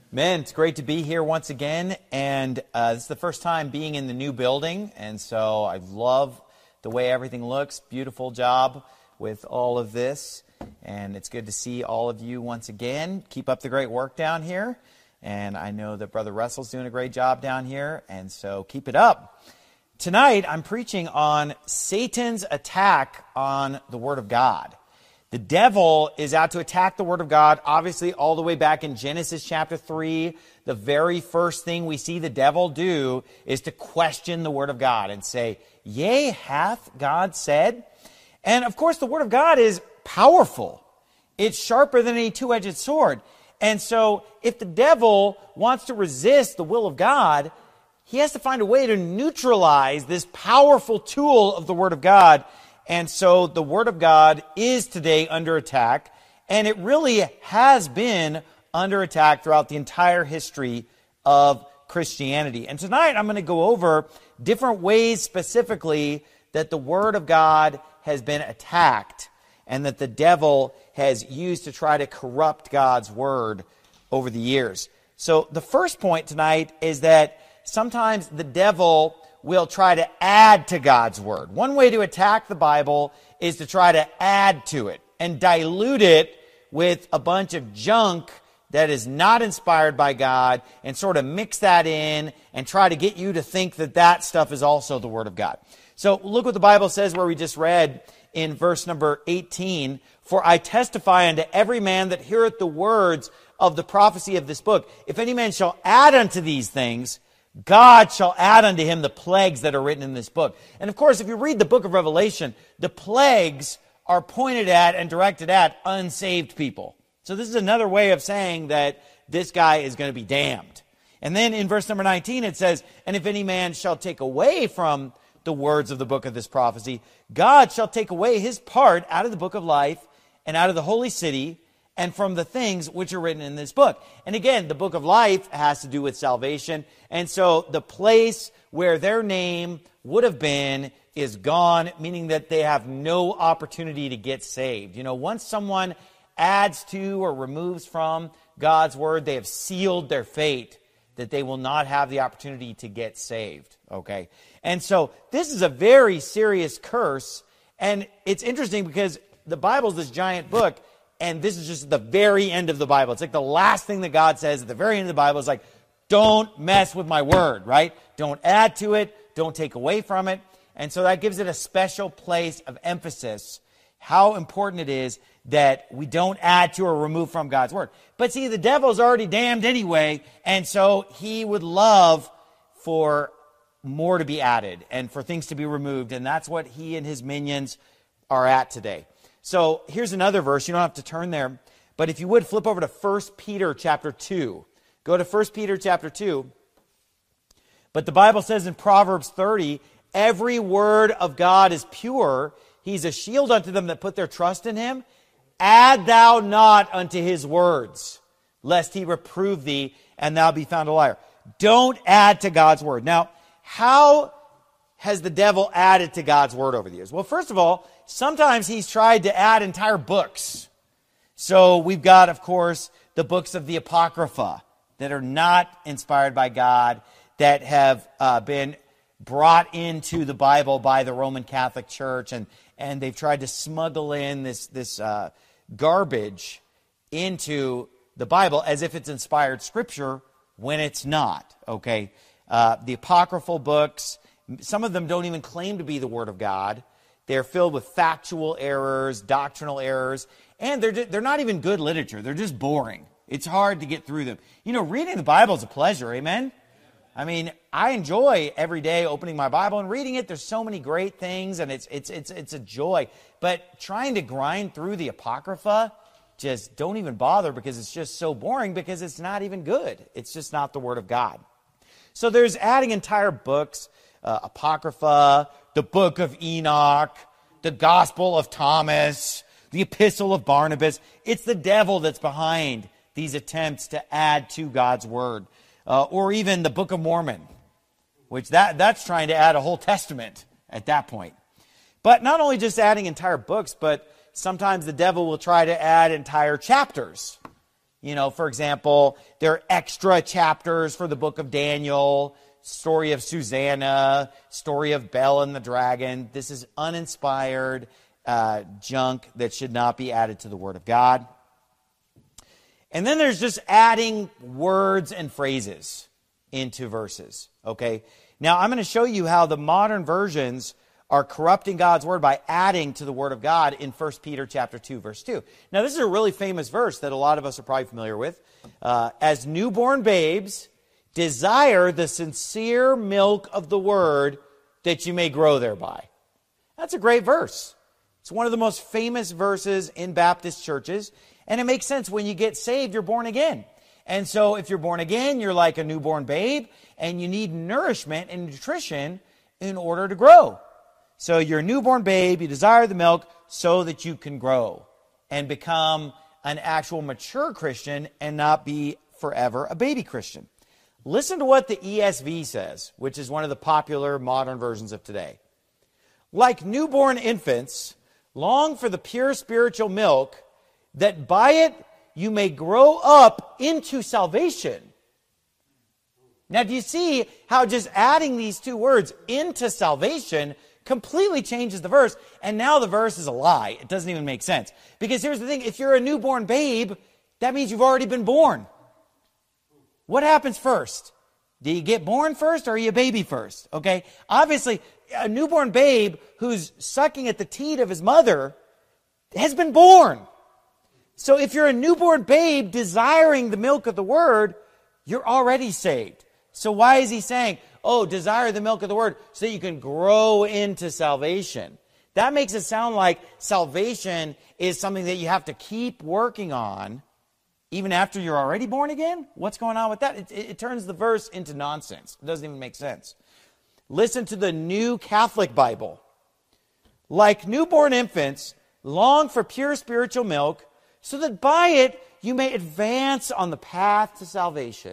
Man, it's great to be here once again, and this is the first time being in the new building, and so I love the way everything looks. Beautiful job with all of this, and it's good to see all of you once again. Keep up the great work down here, and I know that Brother Russell's doing a great job down here, and so keep it up. Tonight, I'm preaching on Satan's attack on the Word of God. The devil is out to attack the Word of God, obviously all the way back in Genesis chapter 3. The very first thing we see the devil do is to question the Word of God and say, "Yea, hath God said?" And of course, the Word of God is powerful. It's sharper than any two-edged sword. And so if the devil wants to resist the will of God, he has to find a way to neutralize this powerful tool of the Word of God. And so the Word of God is today under attack, and it really has been under attack throughout the entire history of Christianity. And tonight I'm going to go over different ways specifically that the Word of God has been attacked and that the devil has used to try to corrupt God's Word over the years. So the first point tonight is that sometimes the devil will try to add to God's Word. One way to attack the Bible is to try to add to it and dilute it with a bunch of junk that is not inspired by God and sort of mix that in and try to get you to think that that stuff is also the Word of God. So look what the Bible says where we just read in verse number 18. "For I testify unto every man that heareth the words of the prophecy of this book, if any man shall add unto these things, God shall add unto him the plagues that are written in this book." And of course, if you read the book of Revelation, the plagues are pointed at and directed at unsaved people. So this is another way of saying that this guy is going to be damned. And then in verse number 19 it says, "And if any man shall take away from the words of the book of this prophecy, God shall take away his part out of the book of life and out of the holy city and from the things which are written in this book." And again, the book of life has to do with salvation. And so the place where their name would have been is gone, meaning that they have no opportunity to get saved. You know, once someone adds to or removes from God's Word, they have sealed their fate that they will not have the opportunity to get saved. Okay? And so this is a very serious curse. And it's interesting because the Bible is this giant book, and this is just the very end of the Bible. It's like the last thing that God says at the very end of the Bible is like, don't mess with my Word, right? Don't add to it. Don't take away from it. And so that gives it a special place of emphasis, how important it is that we don't add to or remove from God's Word. But see, the devil's already damned anyway, and so he would love for more to be added and for things to be removed, and that's what he and his minions are at today. So here's another verse. You don't have to turn there, but if you would, flip over to 1 Peter chapter 2. Go to 1 Peter chapter 2. But the Bible says in Proverbs 30, "Every word of God is pure. He's a shield unto them that put their trust in him. Add thou not unto his words, lest he reprove thee, and thou be found a liar." Don't add to God's Word. Now, how has the devil added to God's Word over the years? Well, first of all, sometimes he's tried to add entire books. So we've got, of course, the books of the Apocrypha that are not inspired by God, that have been brought into the Bible by the Roman Catholic Church, and they've tried to smuggle in this garbage into the Bible as if it's inspired Scripture when it's not, okay? The apocryphal books, some of them don't even claim to be the Word of God. They're filled with factual errors, doctrinal errors, and they're not even good literature. They're just boring. It's hard to get through them. You know, reading the Bible is a pleasure, amen? I mean, I enjoy every day opening my Bible and reading it. There's so many great things, and it's a joy. But trying to grind through the Apocrypha, just don't even bother, because it's just so boring, because it's not even good. It's just not the Word of God. So there's adding entire books, Apocrypha, the Book of Enoch, the Gospel of Thomas, the Epistle of Barnabas. It's the devil that's behind these attempts to add to God's Word. Or even the Book of Mormon, which that's trying to add a whole testament at that point. But not only just adding entire books, but sometimes the devil will try to add entire chapters You know, for example, there are extra chapters for the book of Daniel, story of Susanna, story of Bel and the dragon. This is uninspired junk that should not be added to the Word of God. And then there's just adding words and phrases into verses, okay? Now, I'm going to show you how the modern versions are corrupting God's Word by adding to the Word of God in 1 Peter chapter 2, verse 2. Now, this is a really famous verse that a lot of us are probably familiar with. As newborn babes, desire the sincere milk of the Word that you may grow thereby. That's a great verse. It's one of the most famous verses in Baptist churches, and it makes sense. When you get saved, you're born again. And so if you're born again, you're like a newborn babe, and you need nourishment and nutrition in order to grow. So you're a newborn babe, you desire the milk so that you can grow and become an actual mature Christian and not be forever a baby Christian. Listen to what the ESV says, which is one of the popular modern versions of today. Like newborn infants, long for the pure spiritual milk, that by it you may grow up into salvation. Now, do you see how just adding these two words, into salvation, completely changes the verse, and now the verse is a lie. It doesn't even make sense. Because here's the thing, if you're a newborn babe, that means you've already been born. What happens first? Do you get born first or are you a baby first? Okay? Obviously, a newborn babe who's sucking at the teat of his mother has been born. So if you're a newborn babe desiring the milk of the Word, you're already saved. So why is he saying, oh, desire the milk of the Word so that you can grow into salvation? That makes it sound like salvation is something that you have to keep working on even after you're already born again? What's going on with that? It turns the verse into nonsense. It doesn't even make sense. Listen to the New Catholic Bible. Like newborn infants, long for pure spiritual milk, so that by it you may advance on the path to salvation.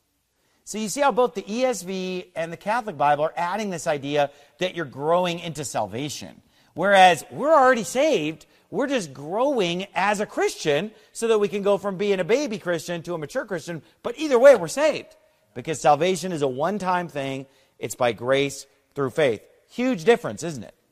So you see how both the ESV and the Catholic Bible are adding this idea that you're growing into salvation. Whereas we're already saved, we're just growing as a Christian so that we can go from being a baby Christian to a mature Christian. But either way, we're saved. Because salvation is a one-time thing. It's by grace through faith. Huge difference, isn't it?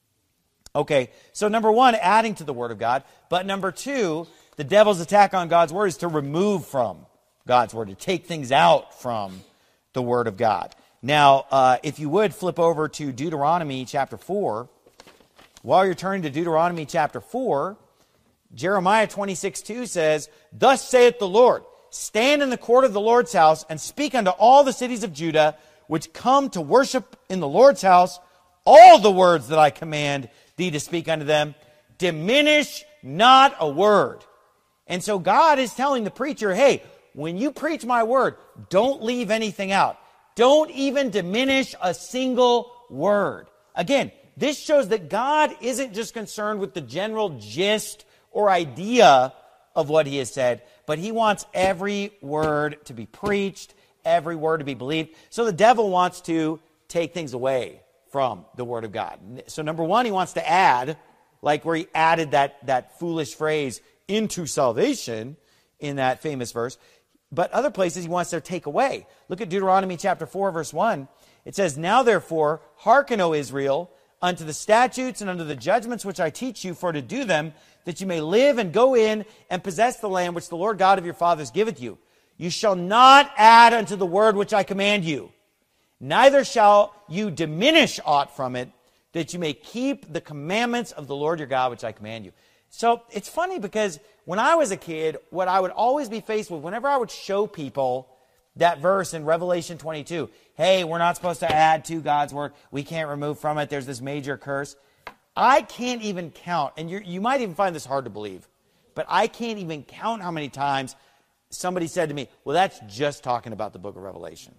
Okay, so number one, adding to the Word of God. But number two, the devil's attack on God's Word is to remove from God's Word, to take things out from the Word of God. Now, if you would flip over to Deuteronomy chapter 4. While you're turning to Deuteronomy chapter 4, Jeremiah 26:2 says, Thus saith the Lord, stand in the court of the Lord's house, and speak unto all the cities of Judah, which come to worship in the Lord's house, all the words that I command thee to speak unto them. Diminish not a word. And so God is telling the preacher, hey, when you preach my word, don't leave anything out. Don't even diminish a single word. Again, this shows that God isn't just concerned with the general gist or idea of what he has said, but he wants every word to be preached, every word to be believed. So the devil wants to take things away from the Word of God. So number one, he wants to add, like where he added that foolish phrase, into salvation, in that famous verse. But other places he wants to take away. Look at Deuteronomy chapter 4, verse 1. It says, Now therefore, hearken, O Israel, unto the statutes and unto the judgments which I teach you, for to do them, that you may live and go in and possess the land which the Lord God of your fathers giveth you. You shall not add unto the word which I command you, neither shall you diminish aught from it, that you may keep the commandments of the Lord your God which I command you. So it's funny because when I was a kid, what I would always be faced with, whenever I would show people that verse in Revelation 22, hey, we're not supposed to add to God's word. We can't remove from it. There's this major curse. I can't even count, and you might even find this hard to believe, but I can't even count how many times somebody said to me, well, that's just talking about the book of Revelation.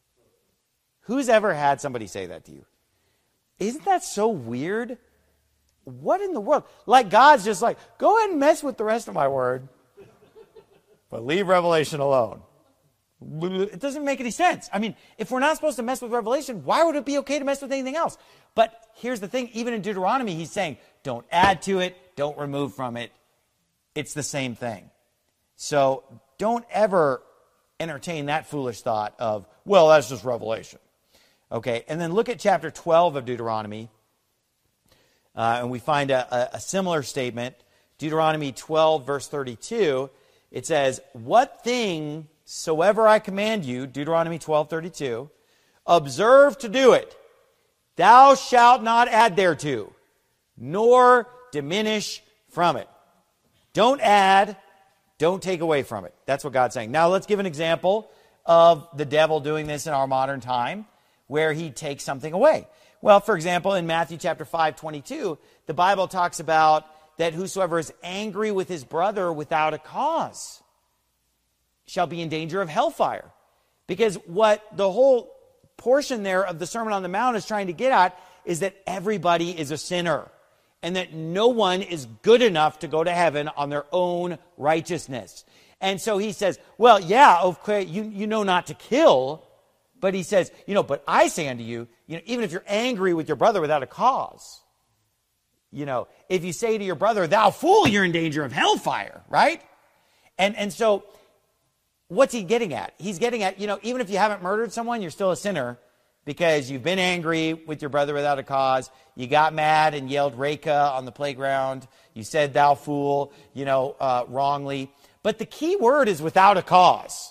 Who's ever had somebody say that to you? Isn't that so weird? What in the world? Like God's just like, go ahead and mess with the rest of my word, but leave Revelation alone. It doesn't make any sense. I mean, if we're not supposed to mess with Revelation, why would it be okay to mess with anything else? But here's the thing, even in Deuteronomy, he's saying, don't add to it, don't remove from it. It's the same thing. So don't ever entertain that foolish thought of, well, that's just revelation. Okay, and then look at chapter 12 of Deuteronomy, and we find a similar statement. Deuteronomy 12, verse 32, it says, what thing soever I command you, Deuteronomy 12:32, observe to do it. Thou shalt not add thereto, nor diminish from it. Don't add, don't take away from it. That's what God's saying. Now let's give an example of the devil doing this in our modern time, where he takes something away. Well, for example, in Matthew chapter 5:22, the Bible talks about that whosoever is angry with his brother without a cause shall be in danger of hellfire. Because what the whole portion there of the Sermon on the Mount is trying to get at is that everybody is a sinner and that no one is good enough to go to heaven on their own righteousness. And so he says, well, yeah, okay, you know not to kill, but he says, but I say unto you, even if you're angry with your brother without a cause, if you say to your brother, thou fool, you're in danger of hellfire, right? And so what's he getting at? He's getting at, even if you haven't murdered someone, you're still a sinner because you've been angry with your brother without a cause. You got mad and yelled Reka on the playground. You said thou fool, wrongly. But the key word is without a cause.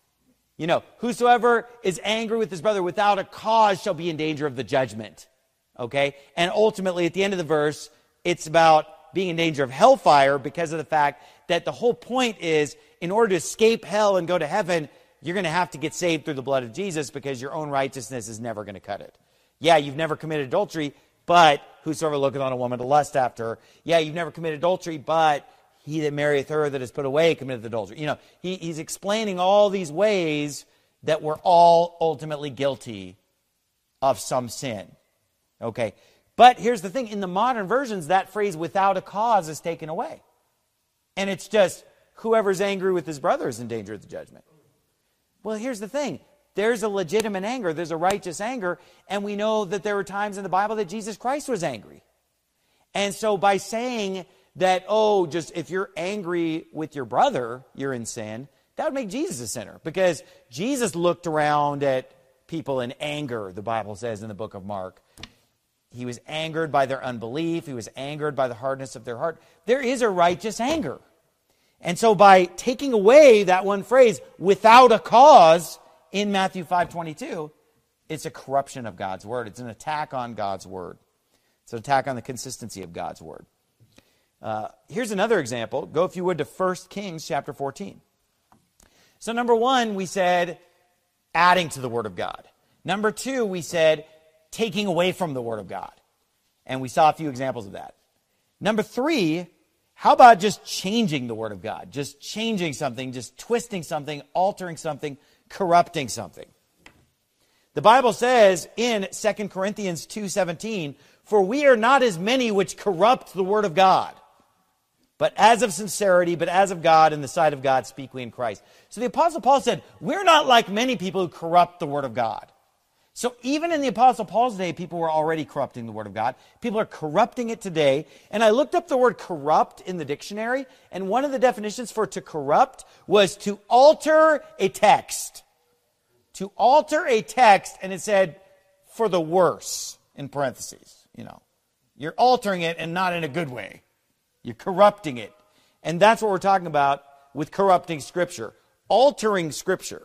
Whosoever is angry with his brother without a cause shall be in danger of the judgment. Okay? And ultimately, at the end of the verse, it's about being in danger of hellfire because of the fact that the whole point is, in order to escape hell and go to heaven, you're going to have to get saved through the blood of Jesus because your own righteousness is never going to cut it. Yeah, you've never committed adultery, but whosoever looketh on a woman to lust after her. Yeah, you've never committed adultery, but he that marrieth her that is put away committed adultery. He's explaining all these ways that we're all ultimately guilty of some sin. Okay, but here's the thing. In the modern versions, that phrase without a cause is taken away. And it's just, whoever's angry with his brother is in danger of the judgment. Well, here's the thing. There's a legitimate anger. There's a righteous anger. And we know that there were times in the Bible that Jesus Christ was angry. And so by saying that, just if you're angry with your brother, you're in sin, that would make Jesus a sinner. Because Jesus looked around at people in anger, the Bible says in the book of Mark. He was angered by their unbelief. He was angered by the hardness of their heart. There is a righteous anger. And so by taking away that one phrase, without a cause, in Matthew 5:22, it's a corruption of God's word. It's an attack on God's word. It's an attack on the consistency of God's word. Here's another example. Go, if you would, to 1 Kings chapter 14. So number one, we said adding to the word of God. Number two, we said taking away from the word of God. And we saw a few examples of that. Number three, how about just changing the word of God? Just changing something, just twisting something, altering something, corrupting something. The Bible says in 2 Corinthians 2:17, for we are not as many which corrupt the word of God, but as of sincerity, but as of God, in the sight of God, speak we in Christ. So the Apostle Paul said, we're not like many people who corrupt the word of God. So even in the Apostle Paul's day, people were already corrupting the word of God. People are corrupting it today. And I looked up the word corrupt in the dictionary, and one of the definitions for to corrupt was to alter a text. To alter a text, and it said, for the worse, in parentheses. You're altering it and not in a good way. You're corrupting it. And that's what we're talking about with corrupting Scripture. Altering Scripture.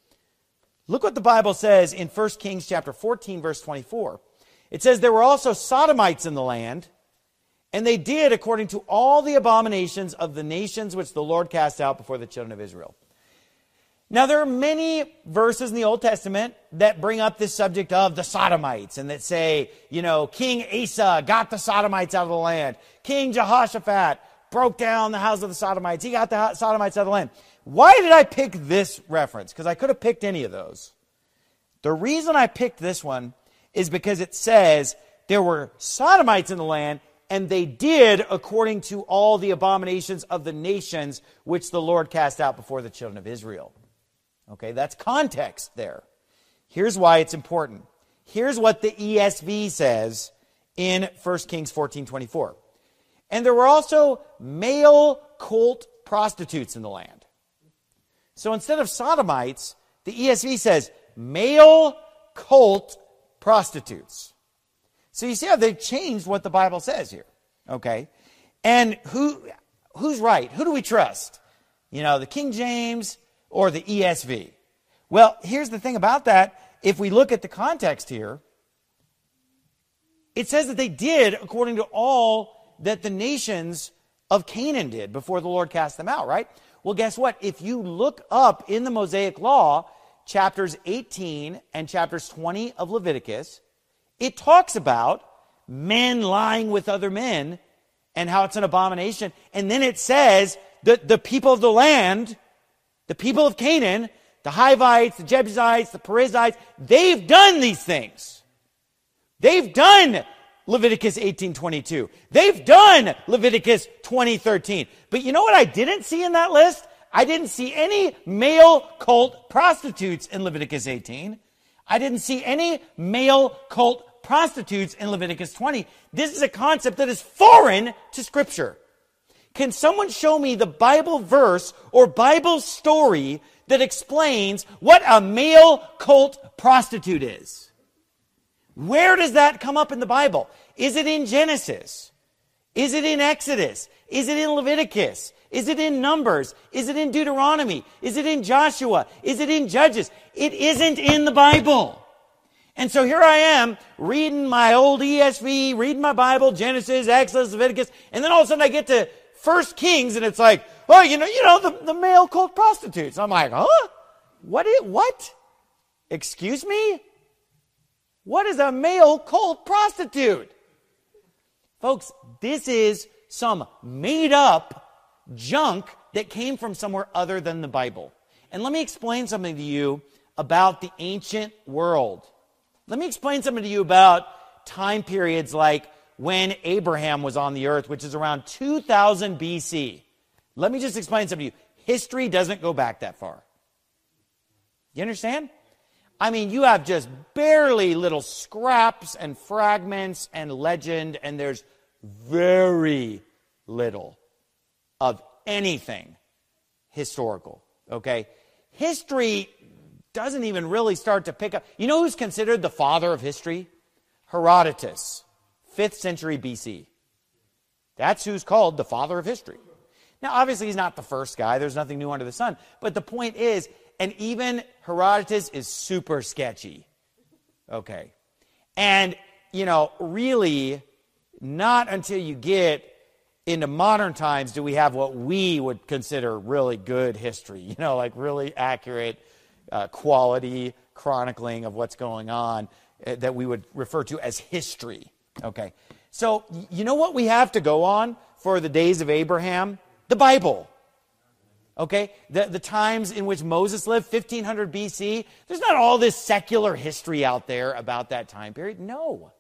Look what the Bible says in 1 Kings chapter 14, verse 24. It says, there were also Sodomites in the land, and they did according to all the abominations of the nations which the Lord cast out before the children of Israel. Now, there are many verses in the Old Testament that bring up this subject of the Sodomites and that say, King Asa got the Sodomites out of the land. King Jehoshaphat broke down the house of the Sodomites. He got the Sodomites out of the land. Why did I pick this reference? Because I could have picked any of those. The reason I picked this one is because it says there were Sodomites in the land, and they did according to all the abominations of the nations which the Lord cast out before the children of Israel. Okay, that's context there. Here's why it's important. Here's what the ESV says in 1 Kings 14:24. And there were also male cult prostitutes in the land. So instead of sodomites, the ESV says male cult prostitutes. So you see how they've changed what the Bible says here, okay? And who's right? Who do we trust? The King James or the ESV? Well, here's the thing about that. If we look at the context here, it says that they did according to all that the nations of Canaan did before the Lord cast them out, right? Well, guess what? If you look up in the Mosaic Law, chapters 18 and chapters 20 of Leviticus, it talks about men lying with other men and how it's an abomination. And then it says that the people of the land, the people of Canaan, the Hivites, the Jebusites, the Perizzites, they've done these things. They've done Leviticus 18:22. They've done Leviticus 20:13. But you know what I didn't see in that list? I didn't see any male cult prostitutes in Leviticus 18. I didn't see any male cult prostitutes in Leviticus 20. This is a concept that is foreign to Scripture. Can someone show me the Bible verse or Bible story that explains what a male cult prostitute is? Where does that come up in the Bible? Is it in Genesis? Is it in Exodus? Is it in Leviticus? Is it in Numbers? Is it in Deuteronomy? Is it in Joshua? Is it in Judges? It isn't in the Bible. And so here I am reading my old ESV, reading my Bible, Genesis, Exodus, Leviticus, and then all of a sudden I get to 1 Kings and it's like, oh, the male cult prostitutes. I'm like, huh? What? Excuse me? What is a male cult prostitute? Folks, this is some made-up junk that came from somewhere other than the Bible. And let me explain something to you about the ancient world. Let me explain something to you about time periods like when Abraham was on the earth, which is around 2000 BC. Let me just explain something to you. History doesn't go back that far. You understand? I mean, you have just barely little scraps and fragments and legend, and there's very little of anything historical, okay? History doesn't even really start to pick up. You know who's considered the father of history? Herodotus, 5th century BC. That's who's called the father of history. Now, obviously, he's not the first guy. There's nothing new under the sun. But the point is, and even Herodotus is super sketchy. Okay. And, really, not until you get into modern times do we have what we would consider really good history. Like really accurate, quality chronicling of what's going on that we would refer to as history. Okay. So, you know what we have to go on for the days of Abraham? The Bible. Okay, the times in which Moses lived, 1500 BC, there's not all this secular history out there about that time period. No.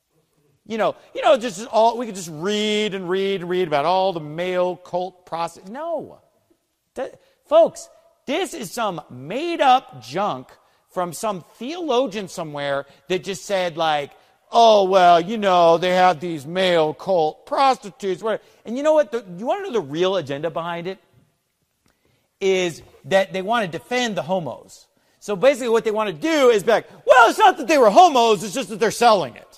Just all we could just read and read and read about all the male cult prostitutes. No. Folks, this is some made-up junk from some theologian somewhere that just said like, oh, well, they have these male cult prostitutes. And you know what? You want to know the real agenda behind it? Is that they want to defend the homos. So basically what they want to do is be like, well, it's not that they were homos, it's just that they're selling it.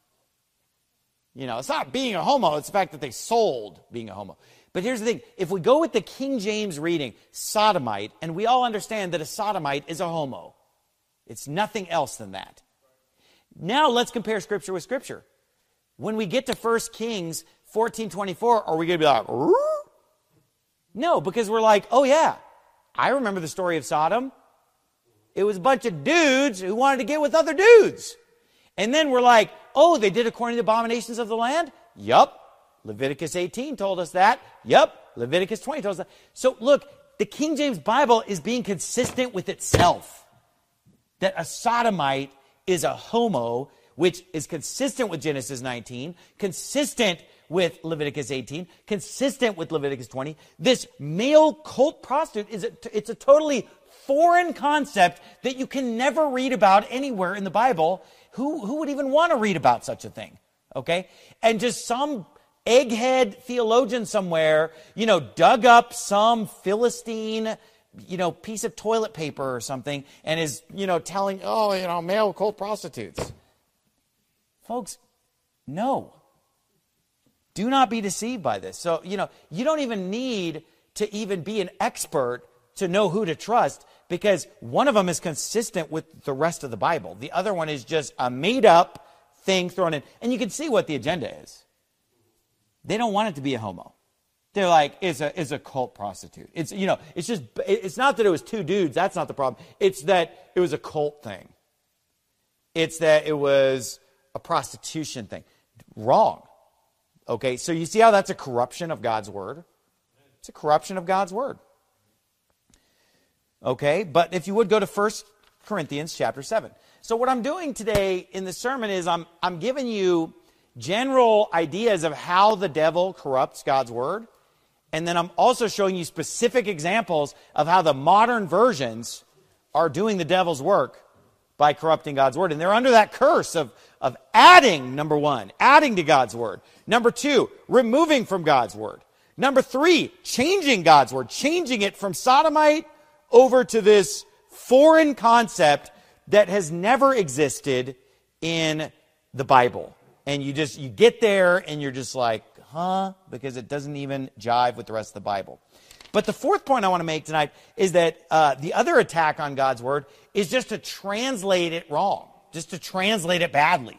It's not being a homo, it's the fact that they sold being a homo. But here's the thing, if we go with the King James reading, sodomite, and we all understand that a sodomite is a homo. It's nothing else than that. Now let's compare Scripture with Scripture. When we get to 1 Kings 14:24, are we going to be like, "Rrr?" No, because we're like, oh yeah, I remember the story of Sodom. It was a bunch of dudes who wanted to get with other dudes. And then we're like, oh, they did according to the abominations of the land? Yup. Leviticus 18 told us that. Yup. Leviticus 20 told us that. So look, the King James Bible is being consistent with itself. That a sodomite is a homo, which is consistent with Genesis 19, consistent with Leviticus 18, consistent with Leviticus 20. This male cult prostitute, it's a totally foreign concept that you can never read about anywhere in the Bible. Who would even want to read about such a thing? Okay? And just some egghead theologian somewhere, dug up some Philistine piece of toilet paper or something and is, telling, male cult prostitutes. Folks, no. Do not be deceived by this. So, you don't even need to even be an expert to know who to trust, because one of them is consistent with the rest of the Bible. The other one is just a made-up thing thrown in. And you can see what the agenda is. They don't want it to be a homo. They're like, it's a cult prostitute. It's not that it was two dudes. That's not the problem. It's that it was a cult thing. It's that it was a prostitution thing. Wrong. Okay, so you see how that's a corruption of God's word? It's a corruption of God's word. Okay, but if you would go to 1 Corinthians chapter 7. So what I'm doing today in the sermon is I'm giving you general ideas of how the devil corrupts God's word. And then I'm also showing you specific examples of how the modern versions are doing the devil's work by corrupting God's word. And they're under that curse of adding, number one, adding to God's word. Number two, removing from God's word. Number three, changing God's word, changing it from sodomite over to this foreign concept that has never existed in the Bible. And you get there and you're just like, because it doesn't even jive with the rest of the Bible. But the fourth point I want to make tonight is that the other attack on God's word is just to translate it wrong, just to translate it badly.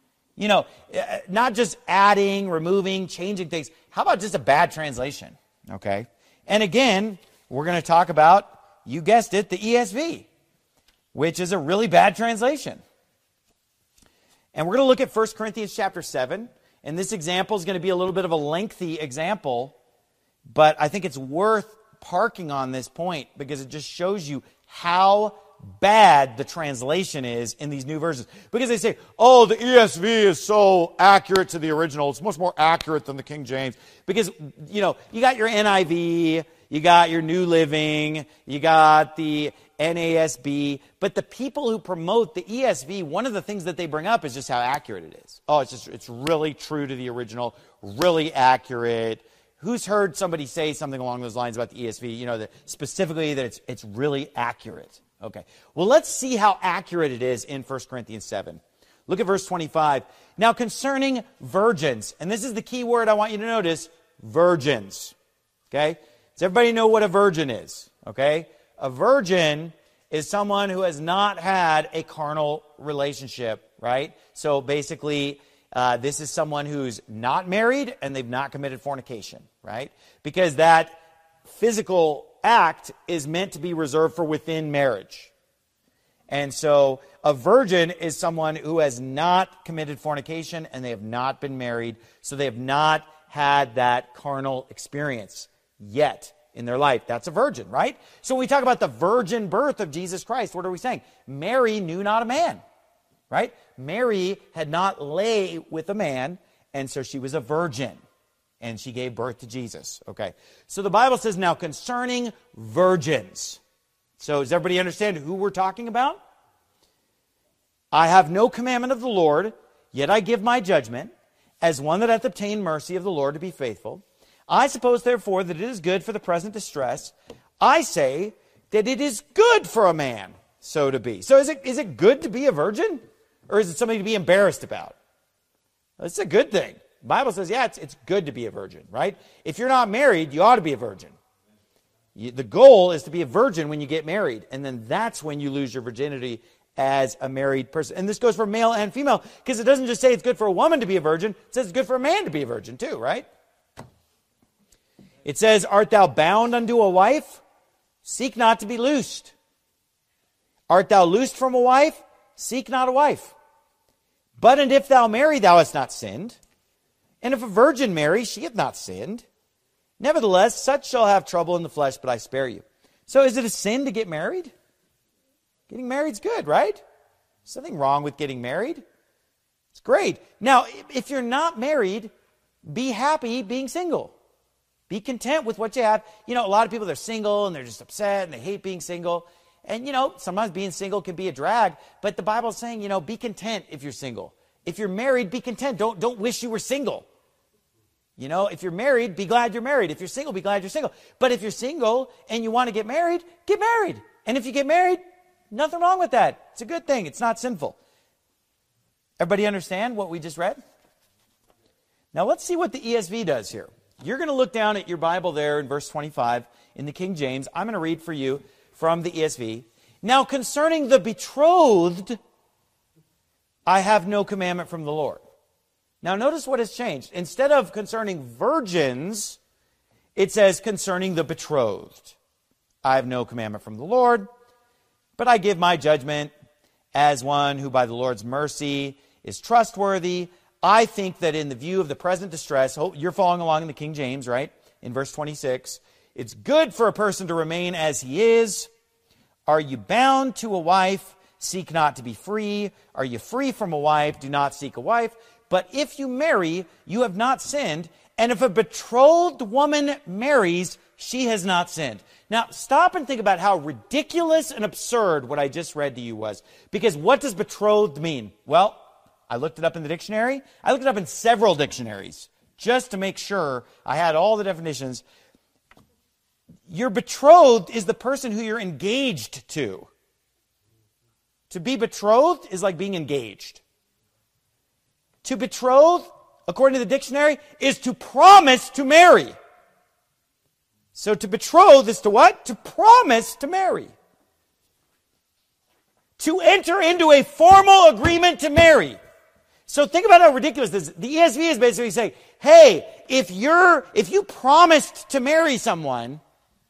Not just adding, removing, changing things. How about just a bad translation? Okay. And again, we're going to talk about, you guessed it, the ESV, which is a really bad translation. And we're going to look at 1 Corinthians chapter 7. And this example is going to be a little bit of a lengthy example, but I think it's worth parking on this point because it just shows you how bad the translation is in these new versions. Because they say, the ESV is so accurate to the original. It's much more accurate than the King James. Because, you got your NIV, you got your New Living, you got the NASB, but the people who promote the ESV, one of the things that they bring up is just how accurate it is. It's really true to the original, really accurate. Who's heard somebody say something along those lines about the ESV, specifically that it's really accurate? Okay. Well, let's see how accurate it is in 1 Corinthians 7. Look at verse 25. Now concerning virgins, and this is the key word I want you to notice, virgins. Okay? Does everybody know what a virgin is? Okay? A virgin is someone who has not had a carnal relationship, right? So basically, this is someone who's not married and they've not committed fornication, right? Because that physical act is meant to be reserved for within marriage. And so a virgin is someone who has not committed fornication and they have not been married, so they have not had that carnal experience yet in their life. That's a virgin, right? So when we talk about the virgin birth of Jesus Christ, what are we saying? Mary knew not a man, right? Mary had not lay with a man, and so she was a virgin, and she gave birth to Jesus. Okay, so the Bible says now concerning virgins. So does everybody understand who we're talking about? I have no commandment of the Lord, yet I give my judgment, as one that hath obtained mercy of the Lord to be faithful. I suppose, therefore, that it is good for the present distress. I say that it is good for a man so to be. So is it good to be a virgin? Or is it something to be embarrassed about? It's a good thing. The Bible says, it's good to be a virgin, right? If you're not married, you ought to be a virgin. The goal is to be a virgin when you get married. And then that's when you lose your virginity as a married person. And this goes for male and female, because it doesn't just say it's good for a woman to be a virgin. It says it's good for a man to be a virgin too, right? It says, art thou bound unto a wife? Seek not to be loosed. Art thou loosed from a wife? Seek not a wife. But and if thou marry, thou hast not sinned. And if a virgin marry, she hath not sinned. Nevertheless, such shall have trouble in the flesh, but I spare you. So is it a sin to get married? Getting married's good, right? There's nothing wrong with getting married. It's great. Now, if you're not married, be happy being single. Be content with what you have. A lot of people, they're single and they're just upset and they hate being single. And, sometimes being single can be a drag. But the Bible's saying, be content if you're single. If you're married, be content. Don't wish you were single. You know, if you're married, be glad you're married. If you're single, be glad you're single. But if you're single and you want to get married, get married. And if you get married, nothing wrong with that. It's a good thing. It's not sinful. Everybody understand what we just read? Now let's see what the ESV does here. You're going to look down at your Bible there in verse 25 in the King James. I'm going to read for you from the ESV. Now concerning the betrothed, I have no commandment from the Lord. Now notice what has changed. Instead of concerning virgins, it says concerning the betrothed. I have no commandment from the Lord, but I give my judgment as one who by the Lord's mercy is trustworthy. I think that in the view of the present distress, you're following along in the King James, right? In verse 26, it's good for a person to remain as he is. Are you bound to a wife? Seek not to be free. Are you free from a wife? Do not seek a wife. But if you marry, you have not sinned. And if a betrothed woman marries, she has not sinned. Now, stop and think about how ridiculous and absurd what I just read to you was. Because what does betrothed mean? Well, I looked it up in the dictionary. I looked it up in several dictionaries just to make sure I had all the definitions. Your betrothed is the person who you're engaged to. To be betrothed is like being engaged. To betroth, according to the dictionary, is to promise to marry. So to betroth is to what? To promise to marry. To enter into a formal agreement to marry. So think about how ridiculous this is. The ESV is basically saying, hey, if you promised to marry someone,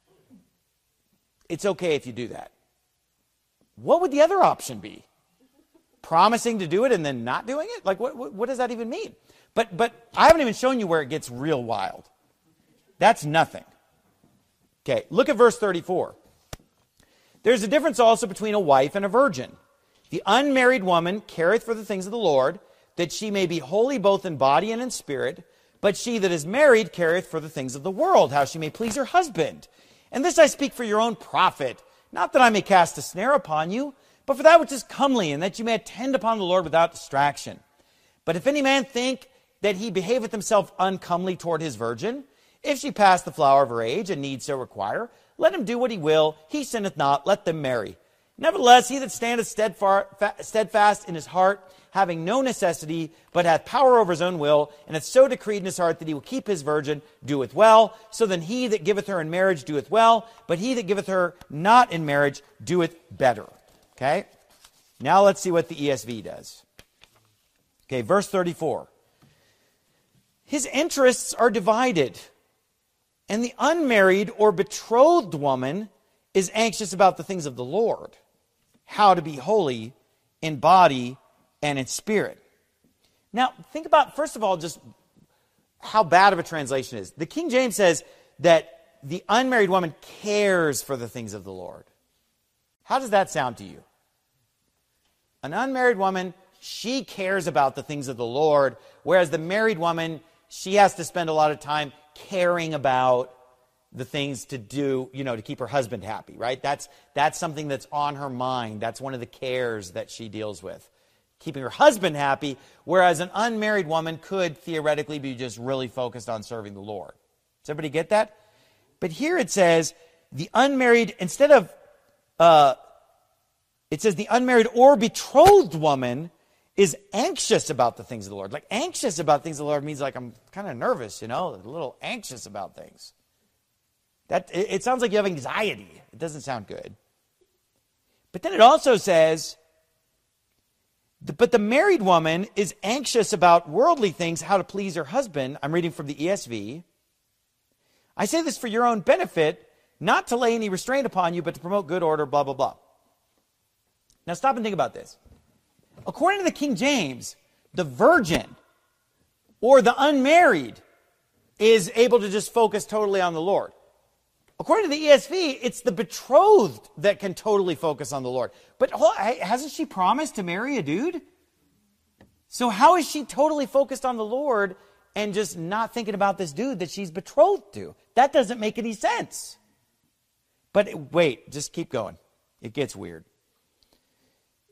it's okay if you do that. What would the other option be? Promising to do it and then not doing it? Like, what does that even mean? But I haven't even shown you where it gets real wild. That's nothing. Okay, look at verse 34. There's a difference also between a wife and a virgin. The unmarried woman careth for the things of the Lord, that she may be holy both in body and in spirit. But she that is married careth for the things of the world, how she may please her husband. And this I speak for your own profit, not that I may cast a snare upon you, but for that which is comely, and that you may attend upon the Lord without distraction. But if any man think that he behaveth himself uncomely toward his virgin, if she pass the flower of her age, and need so require, let him do what he will, he sinneth not, let them marry. Nevertheless, he that standeth steadfast in his heart, having no necessity, but hath power over his own will, and hath so decreed in his heart that he will keep his virgin, doeth well. So then he that giveth her in marriage doeth well, but he that giveth her not in marriage doeth better. Okay? Now let's see what the ESV does. Okay, verse 34. His interests are divided, and the unmarried or betrothed woman is anxious about the things of the Lord, how to be holy in body and in spirit. Now, think about, first of all, just how bad of a translation it is. The King James says that the unmarried woman cares for the things of the Lord. How does that sound to you? An unmarried woman, she cares about the things of the Lord, whereas the married woman, she has to spend a lot of time caring about the things to do, to keep her husband happy, right? That's something that's on her mind. That's one of the cares that she deals with. Keeping her husband happy, whereas an unmarried woman could theoretically be just really focused on serving the Lord. Does everybody get that? But here it says, the unmarried, instead of, it says the unmarried or betrothed woman is anxious about the things of the Lord. Like, anxious about things of the Lord means like I'm kind of nervous, a little anxious about things. It sounds like you have anxiety. It doesn't sound good. But then it also says, but the married woman is anxious about worldly things, how to please her husband. I'm reading from the ESV. I say this for your own benefit, not to lay any restraint upon you, but to promote good order, blah, blah, blah. Now stop and think about this. According to the King James, the virgin or the unmarried is able to just focus totally on the Lord. According to the ESV, it's the betrothed that can totally focus on the Lord. But hasn't she promised to marry a dude? So how is she totally focused on the Lord and just not thinking about this dude that she's betrothed to? That doesn't make any sense. But wait, just keep going. It gets weird.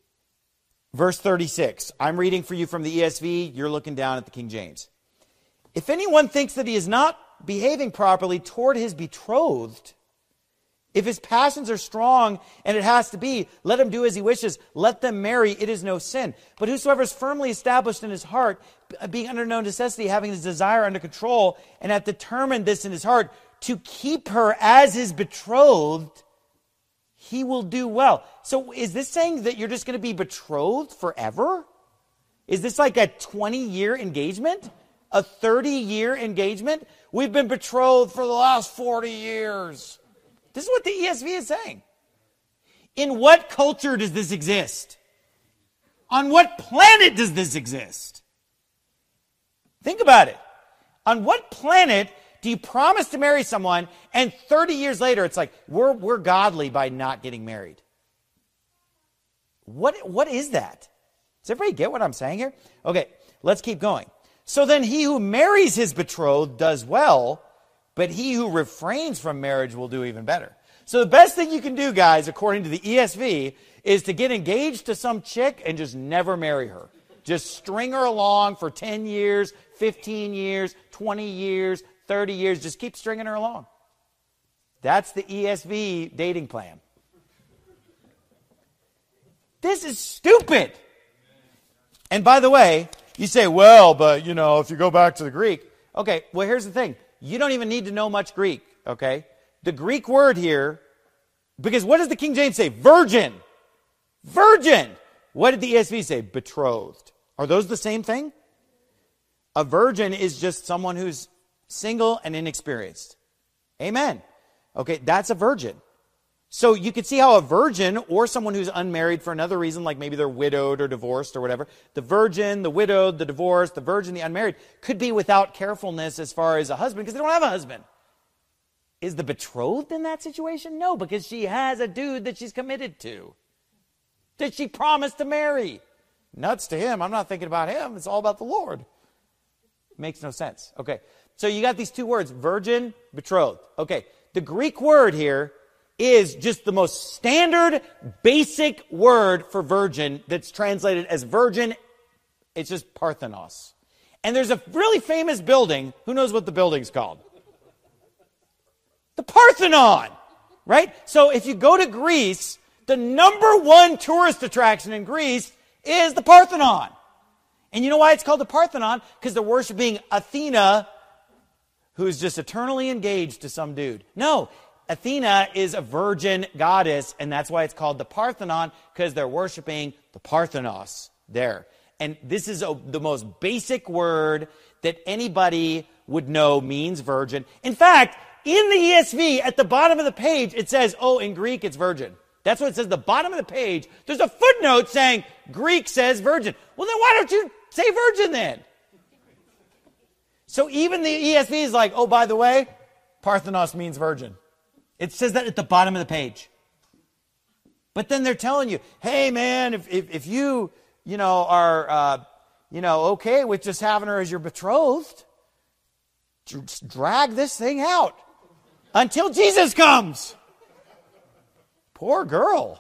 Verse 36. I'm reading for you from the ESV. You're looking down at the King James. If anyone thinks that he is not behaving properly toward his betrothed, if his passions are strong and it has to be, let him do as he wishes. Let them marry. It is no sin. But whosoever is firmly established in his heart, being under no necessity, having his desire under control, and hath determined this in his heart, to keep her as his betrothed, he will do well. So is this saying that you're just going to be betrothed forever? Is this like a 20-year engagement? A 30-year engagement? We've been betrothed for the last 40 years. This is what the ESV is saying. In what culture does this exist? On what planet does this exist? Think about it. On what planet do you promise to marry someone and 30 years later it's like, we're godly by not getting married? What is that? Does everybody get what I'm saying here? Okay, let's keep going. So then he who marries his betrothed does well, but he who refrains from marriage will do even better. So the best thing you can do, guys, according to the ESV, is to get engaged to some chick and just never marry her. Just string her along for 10 years, 15 years, 20 years, 30 years. Just keep stringing her along. That's the ESV dating plan. This is stupid. And by the way, you say, well, but, if you go back to the Greek. Okay, well, here's the thing. You don't even need to know much Greek, okay? The Greek word here, because what does the King James say? Virgin. Virgin. What did the ESV say? Betrothed. Are those the same thing? A virgin is just someone who's single and inexperienced. Amen. Okay, that's a virgin. So you could see how a virgin or someone who's unmarried for another reason, like maybe they're widowed or divorced or whatever, the virgin, the widowed, the divorced, the virgin, the unmarried, could be without carefulness as far as a husband because they don't have a husband. Is the betrothed in that situation? No, because she has a dude that she's committed to, that she promised to marry. Nuts to him. I'm not thinking about him. It's all about the Lord. It makes no sense. Okay, so you got these two words, virgin, betrothed. Okay, the Greek word here is just the most standard, basic word for virgin that's translated as virgin. It's just Parthenos. And there's a really famous building. Who knows what the building's called? The Parthenon, right? So if you go to Greece, the number one tourist attraction in Greece is the Parthenon. And you know why it's called the Parthenon? Because they're worshiping Athena, who's just eternally engaged to some dude. No, Athena is a virgin goddess, and that's why it's called the Parthenon, because they're worshiping the Parthenos there. And this is the most basic word that anybody would know means virgin. In fact, in the ESV, at the bottom of the page, it says, in Greek, it's virgin. That's what it says at the bottom of the page. There's a footnote saying Greek says virgin. Well, then why don't you say virgin then? So even the ESV is like, by the way, Parthenos means virgin. It says that at the bottom of the page. But then they're telling you, hey, man, if you, are, okay with just having her as your betrothed, just drag this thing out until Jesus comes. Poor girl.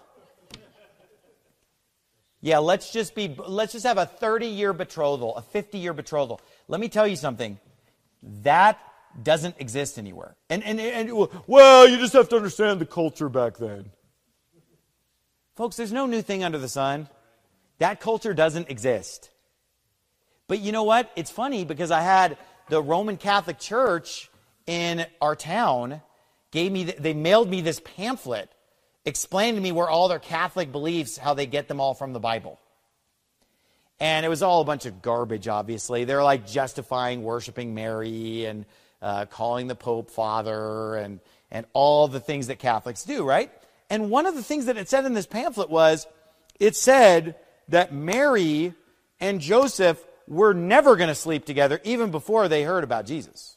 Yeah, let's just have a 30-year betrothal, a 50-year betrothal. Let me tell you something. That doesn't exist anywhere. And you just have to understand the culture back then. Folks, there's no new thing under the sun. That culture doesn't exist. But you know what? It's funny because I had the Roman Catholic Church in our town they mailed me this pamphlet explaining to me where all their Catholic beliefs, how they get them all from the Bible. And it was all a bunch of garbage, obviously. They're like justifying worshiping Mary and calling the Pope Father and all the things that Catholics do, right? And one of the things that it said in this pamphlet was, it said that Mary and Joseph were never going to sleep together even before they heard about Jesus.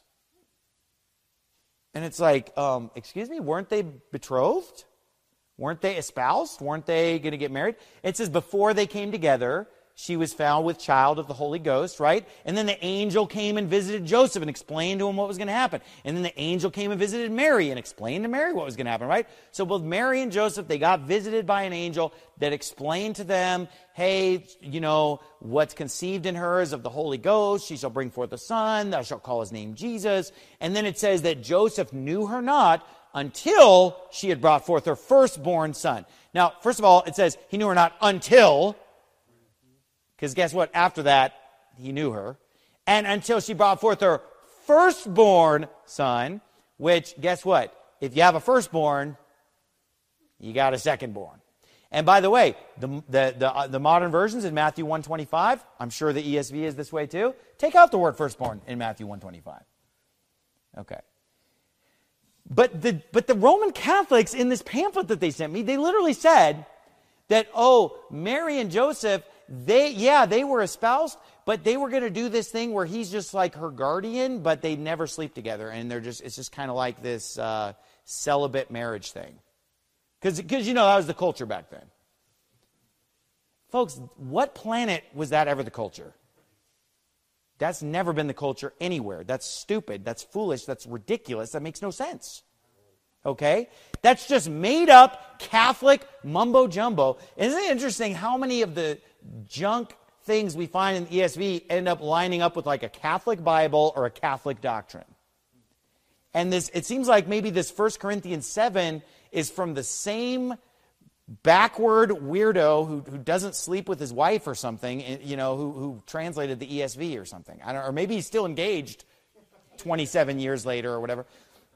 And it's like, excuse me, weren't they betrothed? Weren't they espoused? Weren't they going to get married? It says before they came together, she was found with child of the Holy Ghost, right? And then the angel came and visited Joseph and explained to him what was going to happen. And then the angel came and visited Mary and explained to Mary what was going to happen, right? So both Mary and Joseph, they got visited by an angel that explained to them, hey, what's conceived in her is of the Holy Ghost. She shall bring forth a son. Thou shalt call his name Jesus. And then it says that Joseph knew her not until she had brought forth her firstborn son. Now, first of all, it says he knew her not until, because guess what? After that, he knew her. And until she brought forth her firstborn son, which, guess what? If you have a firstborn, you got a secondborn. And by the way, the modern versions in Matthew 1:25, I'm sure the ESV is this way too. Take out the word firstborn in Matthew 1:25. Okay. But the Roman Catholics in this pamphlet that they sent me, they literally said that, Mary and Joseph, they were espoused, but they were going to do this thing where he's just like her guardian, but they never sleep together, and it's just kind of like this celibate marriage thing. Because that was the culture back then. Folks, what planet was that ever the culture? That's never been the culture anywhere. That's stupid. That's foolish. That's ridiculous. That makes no sense. Okay? That's just made up Catholic mumbo jumbo. Isn't it interesting how many of the junk things we find in the ESV end up lining up with like a Catholic Bible or a Catholic doctrine? And it seems like maybe this 1 Corinthians 7 is from the same backward weirdo who doesn't sleep with his wife or something, who translated the ESV or something. Or maybe he's still engaged 27 years later or whatever.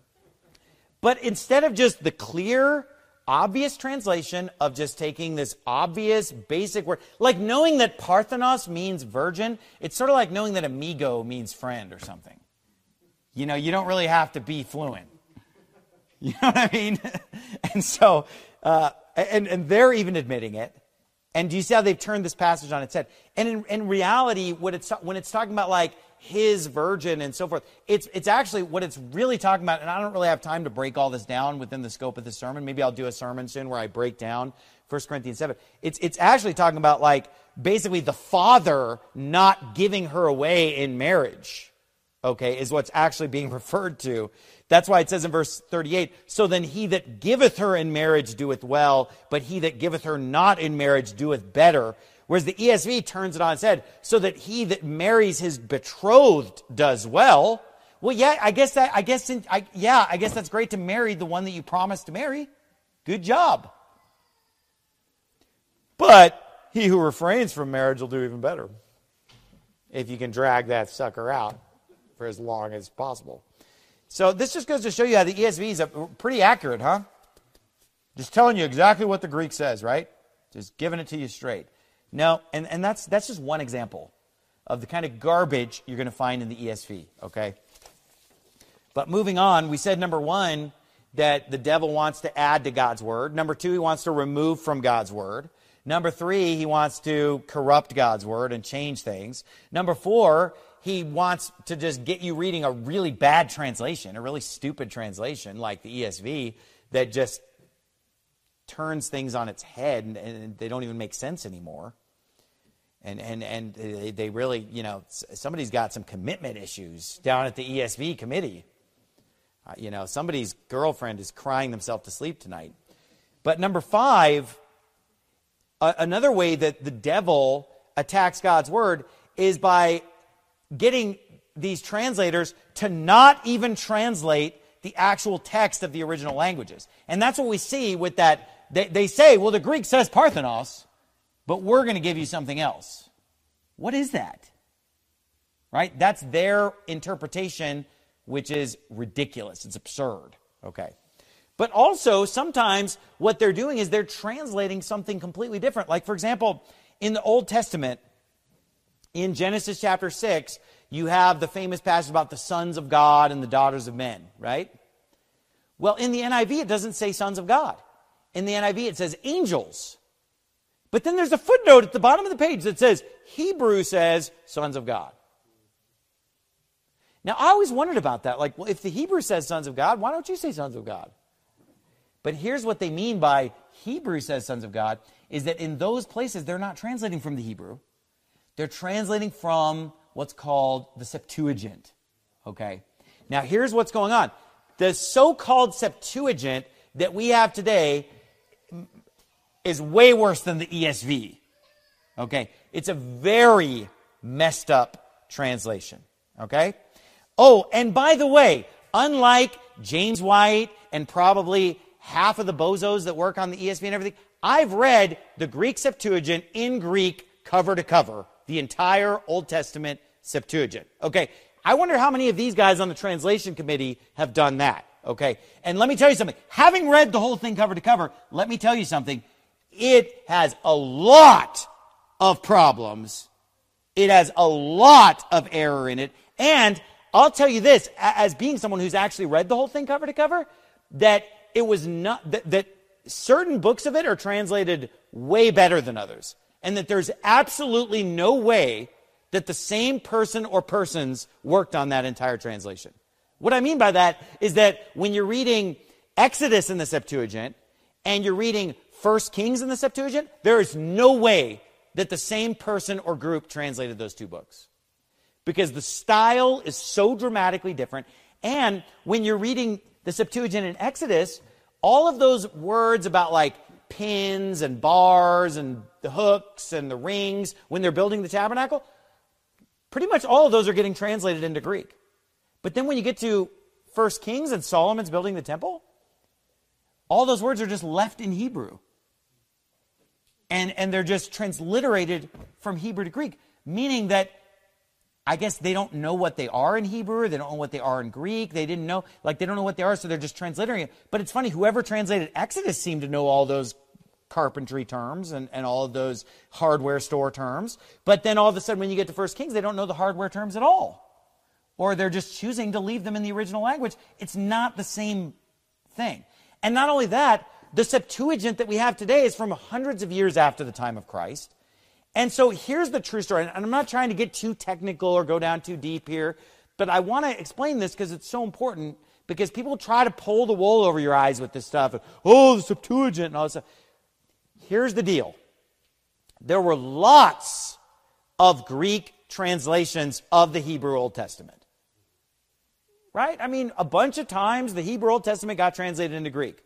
But instead of just the clear, obvious translation of just taking this obvious, basic word, like knowing that Parthenos means virgin, it's sort of like knowing that amigo means friend or something. You don't really have to be fluent. You know what I mean? And so, and they're even admitting it. And do you see how they've turned this passage on its head? And in reality, when it's talking about like his virgin and so forth, it's actually what it's really talking about. And I don't really have time to break all this down within the scope of the sermon. Maybe I'll do a sermon soon where I break down 1 Corinthians 7. It's actually talking about like basically the father not giving her away in marriage. Okay, is what's actually being referred to. That's why it says in verse 38, so then he that giveth her in marriage doeth well, but he that giveth her not in marriage doeth better. Whereas the ESV turns it on its head, so that he that marries his betrothed does well. Well, yeah, I guess that's great to marry the one that you promised to marry. Good job. But he who refrains from marriage will do even better. If you can drag that sucker out for as long as possible. So this just goes to show you how the ESV is pretty accurate, huh? Just telling you exactly what the Greek says, right? Just giving it to you straight. No, and that's just one example of the kind of garbage you're going to find in the ESV, okay? But moving on, we said number one, that the devil wants to add to God's word. Number two, he wants to remove from God's word. Number three, he wants to corrupt God's word and change things. Number four, he wants to just get you reading a really bad translation, a really stupid translation like the ESV that just turns things on its head and they don't even make sense anymore. And they really, somebody's got some commitment issues down at the ESV committee. Somebody's girlfriend is crying themselves to sleep tonight. But number five, another way that the devil attacks God's word is by getting these translators to not even translate the actual text of the original languages. And that's what we see with that. They say, well, the Greek says Parthenos, but we're going to give you something else. What is that? Right? That's their interpretation, which is ridiculous. It's absurd. Okay. But also, sometimes what they're doing is they're translating something completely different. Like, for example, in the Old Testament, in Genesis chapter 6, you have the famous passage about the sons of God and the daughters of men, right? Well, in the NIV, it doesn't say sons of God. In the NIV, it says angels. But then there's a footnote at the bottom of the page that says, Hebrew says sons of God. Now, I always wondered about that. Like, well, if the Hebrew says sons of God, why don't you say sons of God? But here's what they mean by Hebrew says sons of God, is that in those places, they're not translating from the Hebrew. They're translating from what's called the Septuagint. Okay? Now, here's what's going on. The so-called Septuagint that we have today is way worse than the ESV. Okay? It's a very messed up translation. Okay? Oh, and by the way, unlike James White and probably half of the bozos that work on the ESV and everything, I've read the Greek Septuagint in Greek cover to cover, the entire Old Testament Septuagint. Okay, I wonder how many of these guys on the translation committee have done that. Okay, and let me tell you something. Having read the whole thing cover to cover, let me tell you something. It has a lot of problems. It has a lot of error in it. And I'll tell you this, as being someone who's actually read the whole thing cover to cover, that it was not, that certain books of it are translated way better than others. And that there's absolutely no way that the same person or persons worked on that entire translation. What I mean by that is that when you're reading Exodus in the Septuagint and you're reading 1 Kings in the Septuagint, there is no way that the same person or group translated those two books. Because the style is so dramatically different. And when you're reading the Septuagint in Exodus, all of those words about like pins and bars and the hooks and the rings when they're building the tabernacle, pretty much all of those are getting translated into Greek. But then when you get to 1 Kings and Solomon's building the temple, all those words are just left in Hebrew. And they're just transliterated from Hebrew to Greek, meaning that I guess they don't know what they are in Hebrew. They don't know what they are in Greek. They didn't know, they don't know what they are, so they're just transliterating it. But it's funny, whoever translated Exodus seemed to know all those carpentry terms and all of those hardware store terms. But then all of a sudden, when you get to 1 Kings, they don't know the hardware terms at all. Or they're just choosing to leave them in the original language. It's not the same thing. And not only that, the Septuagint that we have today is from hundreds of years after the time of Christ. And so here's the true story. And I'm not trying to get too technical or go down too deep here, but I want to explain this because it's so important, because people try to pull the wool over your eyes with this stuff. Oh, the Septuagint and all this stuff. Here's the deal. There were lots of Greek translations of the Hebrew Old Testament. Right? I mean, a bunch of times the Hebrew Old Testament got translated into Greek.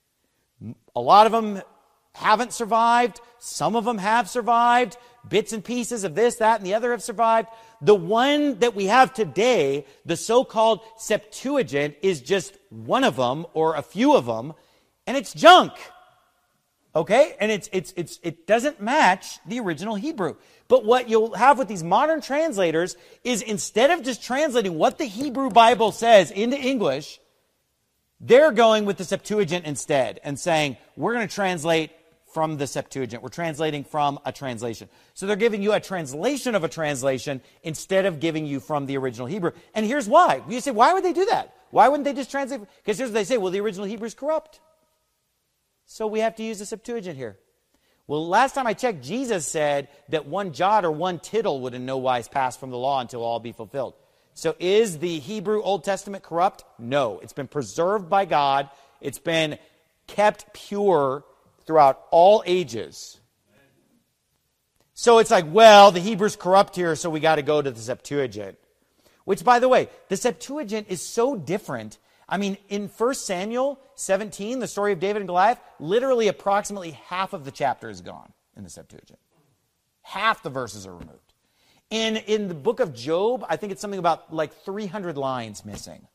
A lot of them haven't survived. Some of them have survived. Bits and pieces of this, that, and the other have survived. The one that we have today, the so-called Septuagint, is just one of them or a few of them, and it's junk. Okay? And it doesn't match the original Hebrew. But what you'll have with these modern translators is, instead of just translating what the Hebrew Bible says into English, they're going with the Septuagint instead and saying, we're going to translate from the Septuagint. We're translating from a translation. So they're giving you a translation of a translation instead of giving you from the original Hebrew. And here's why. You say, why would they do that? Why wouldn't they just translate? Because here's what they say, well, the original Hebrew is corrupt. So we have to use the Septuagint here. Well, last time I checked, Jesus said that one jot or one tittle would in no wise pass from the law until all be fulfilled. So is the Hebrew Old Testament corrupt? No. It's been preserved by God. It's been kept pure throughout all ages. So it's like, well, the Hebrew's corrupt here, so we got to go to the Septuagint. Which, by the way, the Septuagint is so different. I mean, in 1 Samuel 17, the story of David and Goliath, literally approximately half of the chapter is gone in the Septuagint. Half the verses are removed. In the book of Job, I think it's something about like 300 lines missing.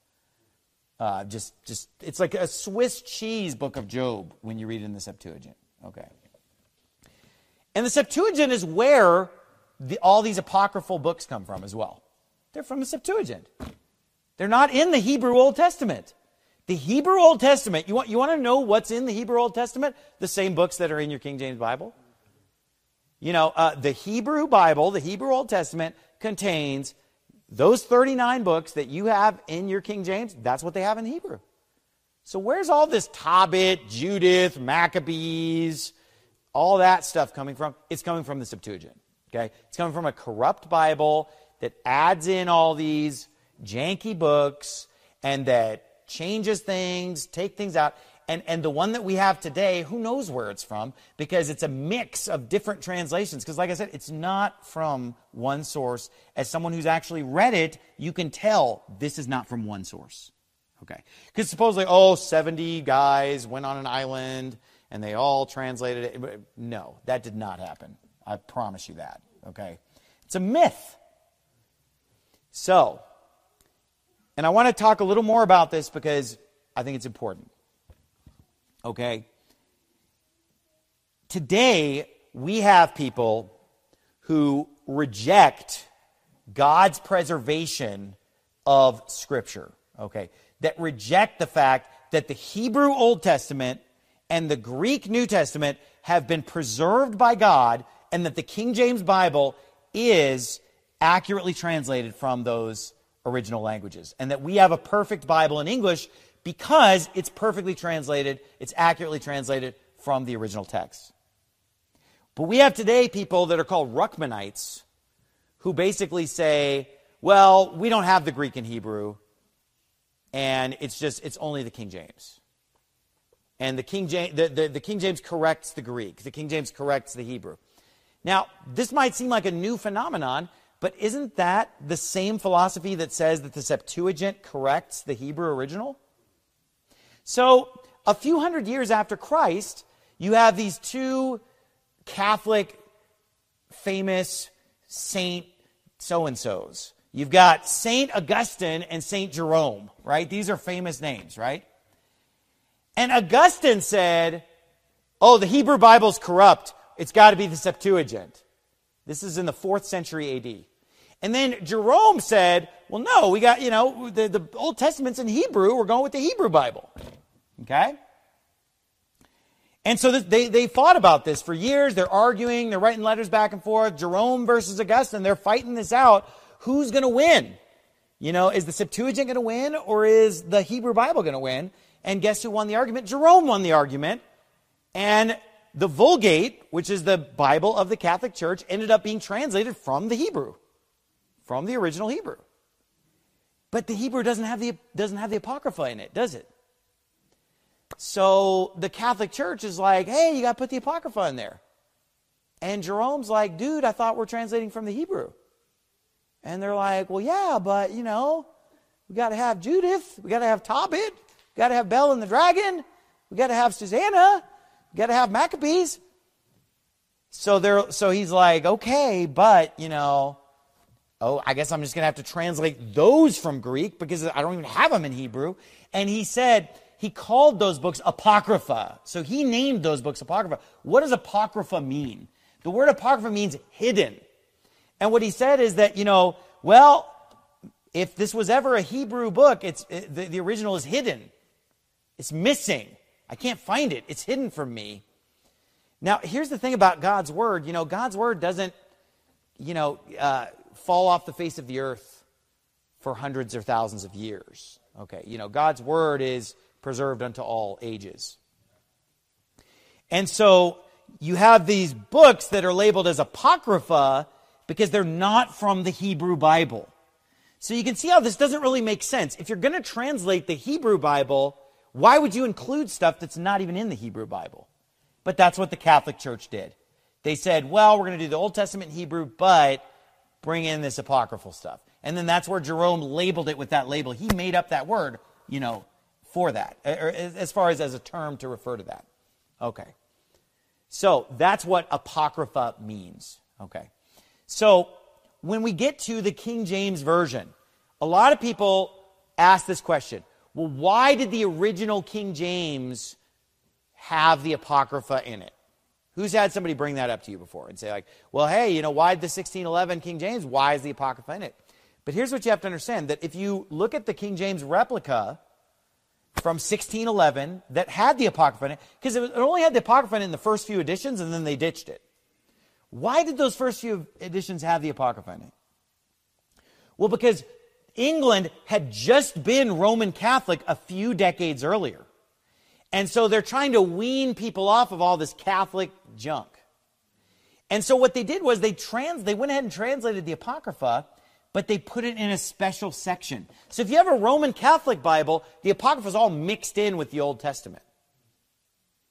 It's like a Swiss cheese book of Job when you read it in the Septuagint. Okay. And the Septuagint is where all these apocryphal books come from as well. They're from the Septuagint. They're not in the Hebrew Old Testament. The Hebrew Old Testament, you want to know what's in the Hebrew Old Testament? The same books that are in your King James Bible. You know, the Hebrew Bible, the Hebrew Old Testament, contains those 39 books that you have in your King James. That's what they have in Hebrew. So where's all this Tobit, Judith, Maccabees, all that stuff coming from? It's coming from the Septuagint. Okay? It's coming from a corrupt Bible that adds in all these janky books and that changes things, take things out. And the one that we have today, who knows where it's from, because it's a mix of different translations. Because like I said, it's not from one source. As someone who's actually read it, you can tell this is not from one source. Okay. Because supposedly, 70 guys went on an island and they all translated it. No, that did not happen. I promise you that. Okay. It's a myth. So, and I want to talk a little more about this because I think it's important. Okay? Today, we have people who reject God's preservation of Scripture. Okay? That reject the fact that the Hebrew Old Testament and the Greek New Testament have been preserved by God, and that the King James Bible is accurately translated from those original languages. And that we have a perfect Bible in English because it's perfectly translated, it's accurately translated from the original text. But we have today people that are called Ruckmanites who basically say, well, we don't have the Greek and Hebrew, and it's only the King James. And the King James corrects the Greek. The King James corrects the Hebrew. Now, this might seem like a new phenomenon, but isn't that the same philosophy that says that the Septuagint corrects the Hebrew original? So, a few hundred years after Christ, you have these two Catholic famous saint so-and-sos. You've got Saint Augustine and Saint Jerome, right? These are famous names, right? And Augustine said, the Hebrew Bible's corrupt. It's got to be the Septuagint. This is in the 4th century AD. And then Jerome said, well, no, we got, the Old Testament's in Hebrew. We're going with the Hebrew Bible. Okay? And so they fought about this for years. They're arguing. They're writing letters back and forth. Jerome versus Augustine. They're fighting this out. Who's going to win? Is the Septuagint going to win, or is the Hebrew Bible going to win? And guess who won the argument? Jerome won the argument. And the Vulgate, which is the Bible of the Catholic Church, ended up being translated from the Hebrew, from the original Hebrew. But the Hebrew doesn't have the Apocrypha in it, does it? So the Catholic Church is like, hey, you got to put the Apocrypha in there. And Jerome's like, dude, I thought we're translating from the Hebrew. And they're like, well, yeah, but, we got to have Judith. We got to have Tobit. We got to have Bel and the Dragon. We got to have Susanna. We got to have Maccabees. So he's like, okay, but, I guess I'm just going to have to translate those from Greek because I don't even have them in Hebrew. And he said, he called those books Apocrypha. So he named those books Apocrypha. What does Apocrypha mean? The word Apocrypha means hidden. And what he said is that, if this was ever a Hebrew book, the original is hidden. It's missing. I can't find it. It's hidden from me. Now, here's the thing about God's Word. God's Word doesn't, fall off the face of the earth for hundreds or thousands of years. Okay, God's Word is preserved unto all ages. And so you have these books that are labeled as Apocrypha because they're not from the Hebrew Bible. So you can see how this doesn't really make sense. If you're going to translate the Hebrew Bible, why would you include stuff that's not even in the Hebrew Bible? But that's what the Catholic Church did. They said, well, we're going to do the Old Testament in Hebrew, but bring in this apocryphal stuff. And then that's where Jerome labeled it with that label. He made up that word, for that, or as far as a term to refer to that. Okay. So that's what Apocrypha means. Okay. So when we get to the King James Version, a lot of people ask this question. Well, why did the original King James have the Apocrypha in it? Who's had somebody bring that up to you before and say well, hey, why did the 1611 King James, why is the Apocrypha in it? But here's what you have to understand, that if you look at the King James replica from 1611 that had the Apocrypha in it, because it only had the Apocrypha in the first few editions and then they ditched it. Why did those first few editions have the Apocrypha in it? Well, because England had just been Roman Catholic a few decades earlier. And so they're trying to wean people off of all this Catholic junk. And so what they did was they went ahead and translated the Apocrypha, but they put it in a special section. So if you have a Roman Catholic Bible, the Apocrypha is all mixed in with the Old Testament.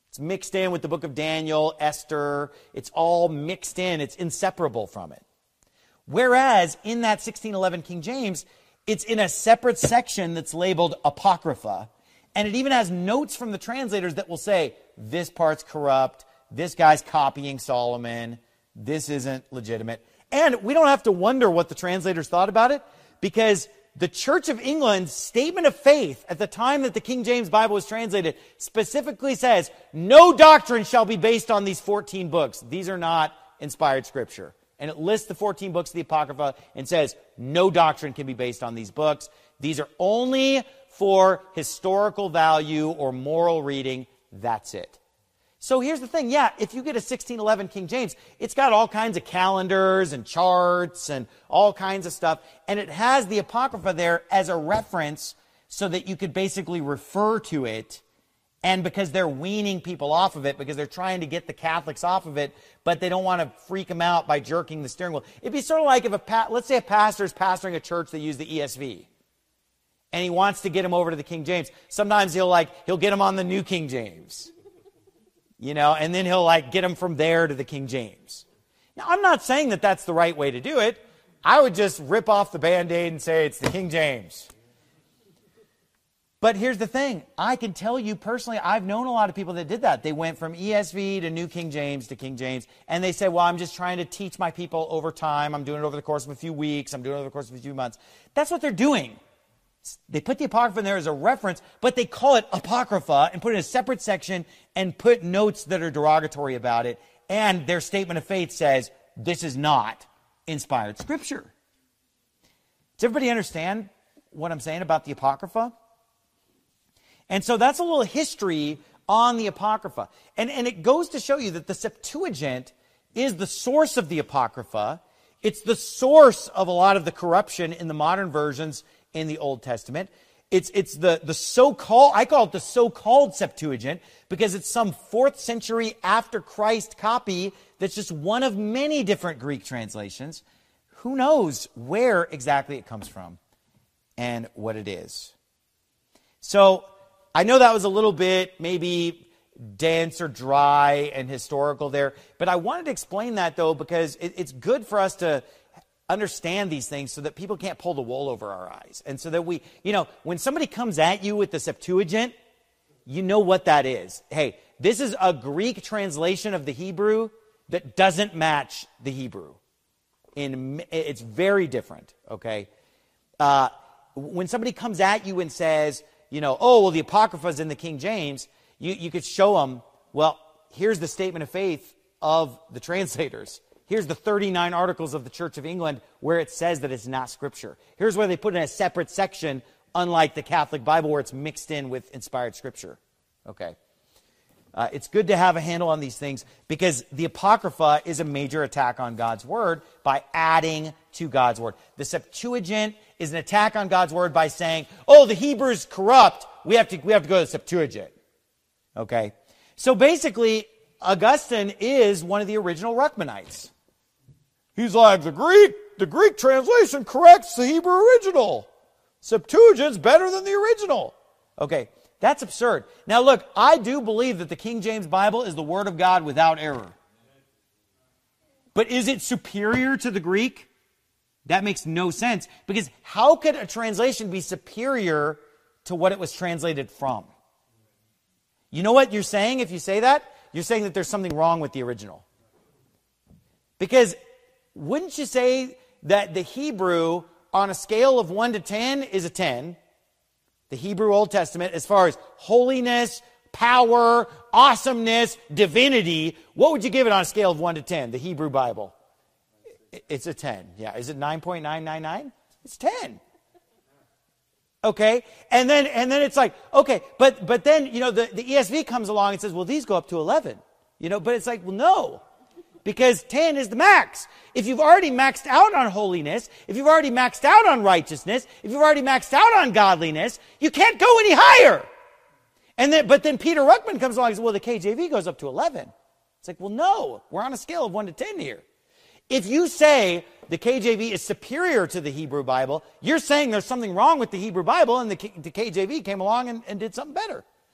It's mixed in with the book of Daniel, Esther. It's all mixed in. It's inseparable from it. Whereas in that 1611 King James, it's in a separate section that's labeled Apocrypha. And it even has notes from the translators that will say, this part's corrupt, this guy's copying Solomon, this isn't legitimate. And we don't have to wonder what the translators thought about it, because the Church of England's statement of faith at the time that the King James Bible was translated specifically says, no doctrine shall be based on these 14 books. These are not inspired scripture. And it lists the 14 books of the Apocrypha and says, no doctrine can be based on these books. These are only for historical value or moral reading. That's it. So here's the thing. Yeah, if you get a 1611 King James, it's got all kinds of calendars and charts and all kinds of stuff. And it has the Apocrypha there as a reference so that you could basically refer to it. And because they're weaning people off of it, because they're trying to get the Catholics off of it, but they don't want to freak them out by jerking the steering wheel. It'd be sort of like if let's say a pastor is pastoring a church that uses the ESV. And he wants to get them over to the King James. Sometimes he'll get them on the New King James. And then he'll get them from there to the King James. Now, I'm not saying that that's the right way to do it. I would just rip off the Band-Aid and say it's the King James. But here's the thing. I can tell you personally, I've known a lot of people that did that. They went from ESV to New King James to King James, and they said, well, I'm just trying to teach my people over time. I'm doing it over the course of a few weeks. I'm doing it over the course of a few months. That's what they're doing. They put the Apocrypha in there as a reference, but they call it Apocrypha and put it in a separate section and put notes that are derogatory about it. And their statement of faith says, this is not inspired scripture. Does everybody understand what I'm saying about the Apocrypha? And so that's a little history on the Apocrypha. And it goes to show you that the Septuagint is the source of the Apocrypha. It's the source of a lot of the corruption in the modern versions in the Old Testament. It's the so-called, I call it the so-called Septuagint, because it's some 4th century after Christ copy that's just one of many different Greek translations. Who knows where exactly it comes from and what it is. So I know that was a little bit maybe dense or dry and historical there, but I wanted to explain that though, because it's good for us to understand these things so that people can't pull the wool over our eyes. And so that we, when somebody comes at you with the Septuagint, you know what that is. Hey, this is a Greek translation of the Hebrew that doesn't match the Hebrew. It's very different, okay? When somebody comes at you and says, oh, well, the Apocrypha is in the King James, you could show them, well, here's the statement of faith of the translators. Here's the 39 articles of the Church of England where it says that it's not Scripture. Here's where they put it in a separate section, unlike the Catholic Bible where it's mixed in with inspired Scripture. Okay. It's good to have a handle on these things because the Apocrypha is a major attack on God's Word by adding to God's Word. The Septuagint is an attack on God's Word by saying, oh, the Hebrew's corrupt. We have to go to the Septuagint. Okay. So basically, Augustine is one of the original Ruckmanites. He's like, the Greek translation corrects the Hebrew original. Septuagint's better than the original. Okay, that's absurd. Now look, I do believe that the King James Bible is the Word of God without error. But is it superior to the Greek? That makes no sense. Because how could a translation be superior to what it was translated from? You know what you're saying if you say that? You're saying that there's something wrong with the original. Because wouldn't you say that the Hebrew on a scale of 1 to 10 is a 10? The Hebrew Old Testament, as far as holiness, power, awesomeness, divinity, what would you give it on a scale of 1 to 10, the Hebrew Bible? It's a 10. Yeah. Is it 9.999? It's 10. Okay. And then it's like, okay, but then, the ESV comes along and says, well, these go up to 11. But it's like, well, no. Because 10 is the max. If you've already maxed out on holiness, if you've already maxed out on righteousness, if you've already maxed out on godliness, you can't go any higher. But then Peter Ruckman comes along and says, well, the KJV goes up to 11. It's like, well, no, we're on a scale of 1 to 10 here. If you say the KJV is superior to the Hebrew Bible, you're saying there's something wrong with the Hebrew Bible and the KJV came along and did something better.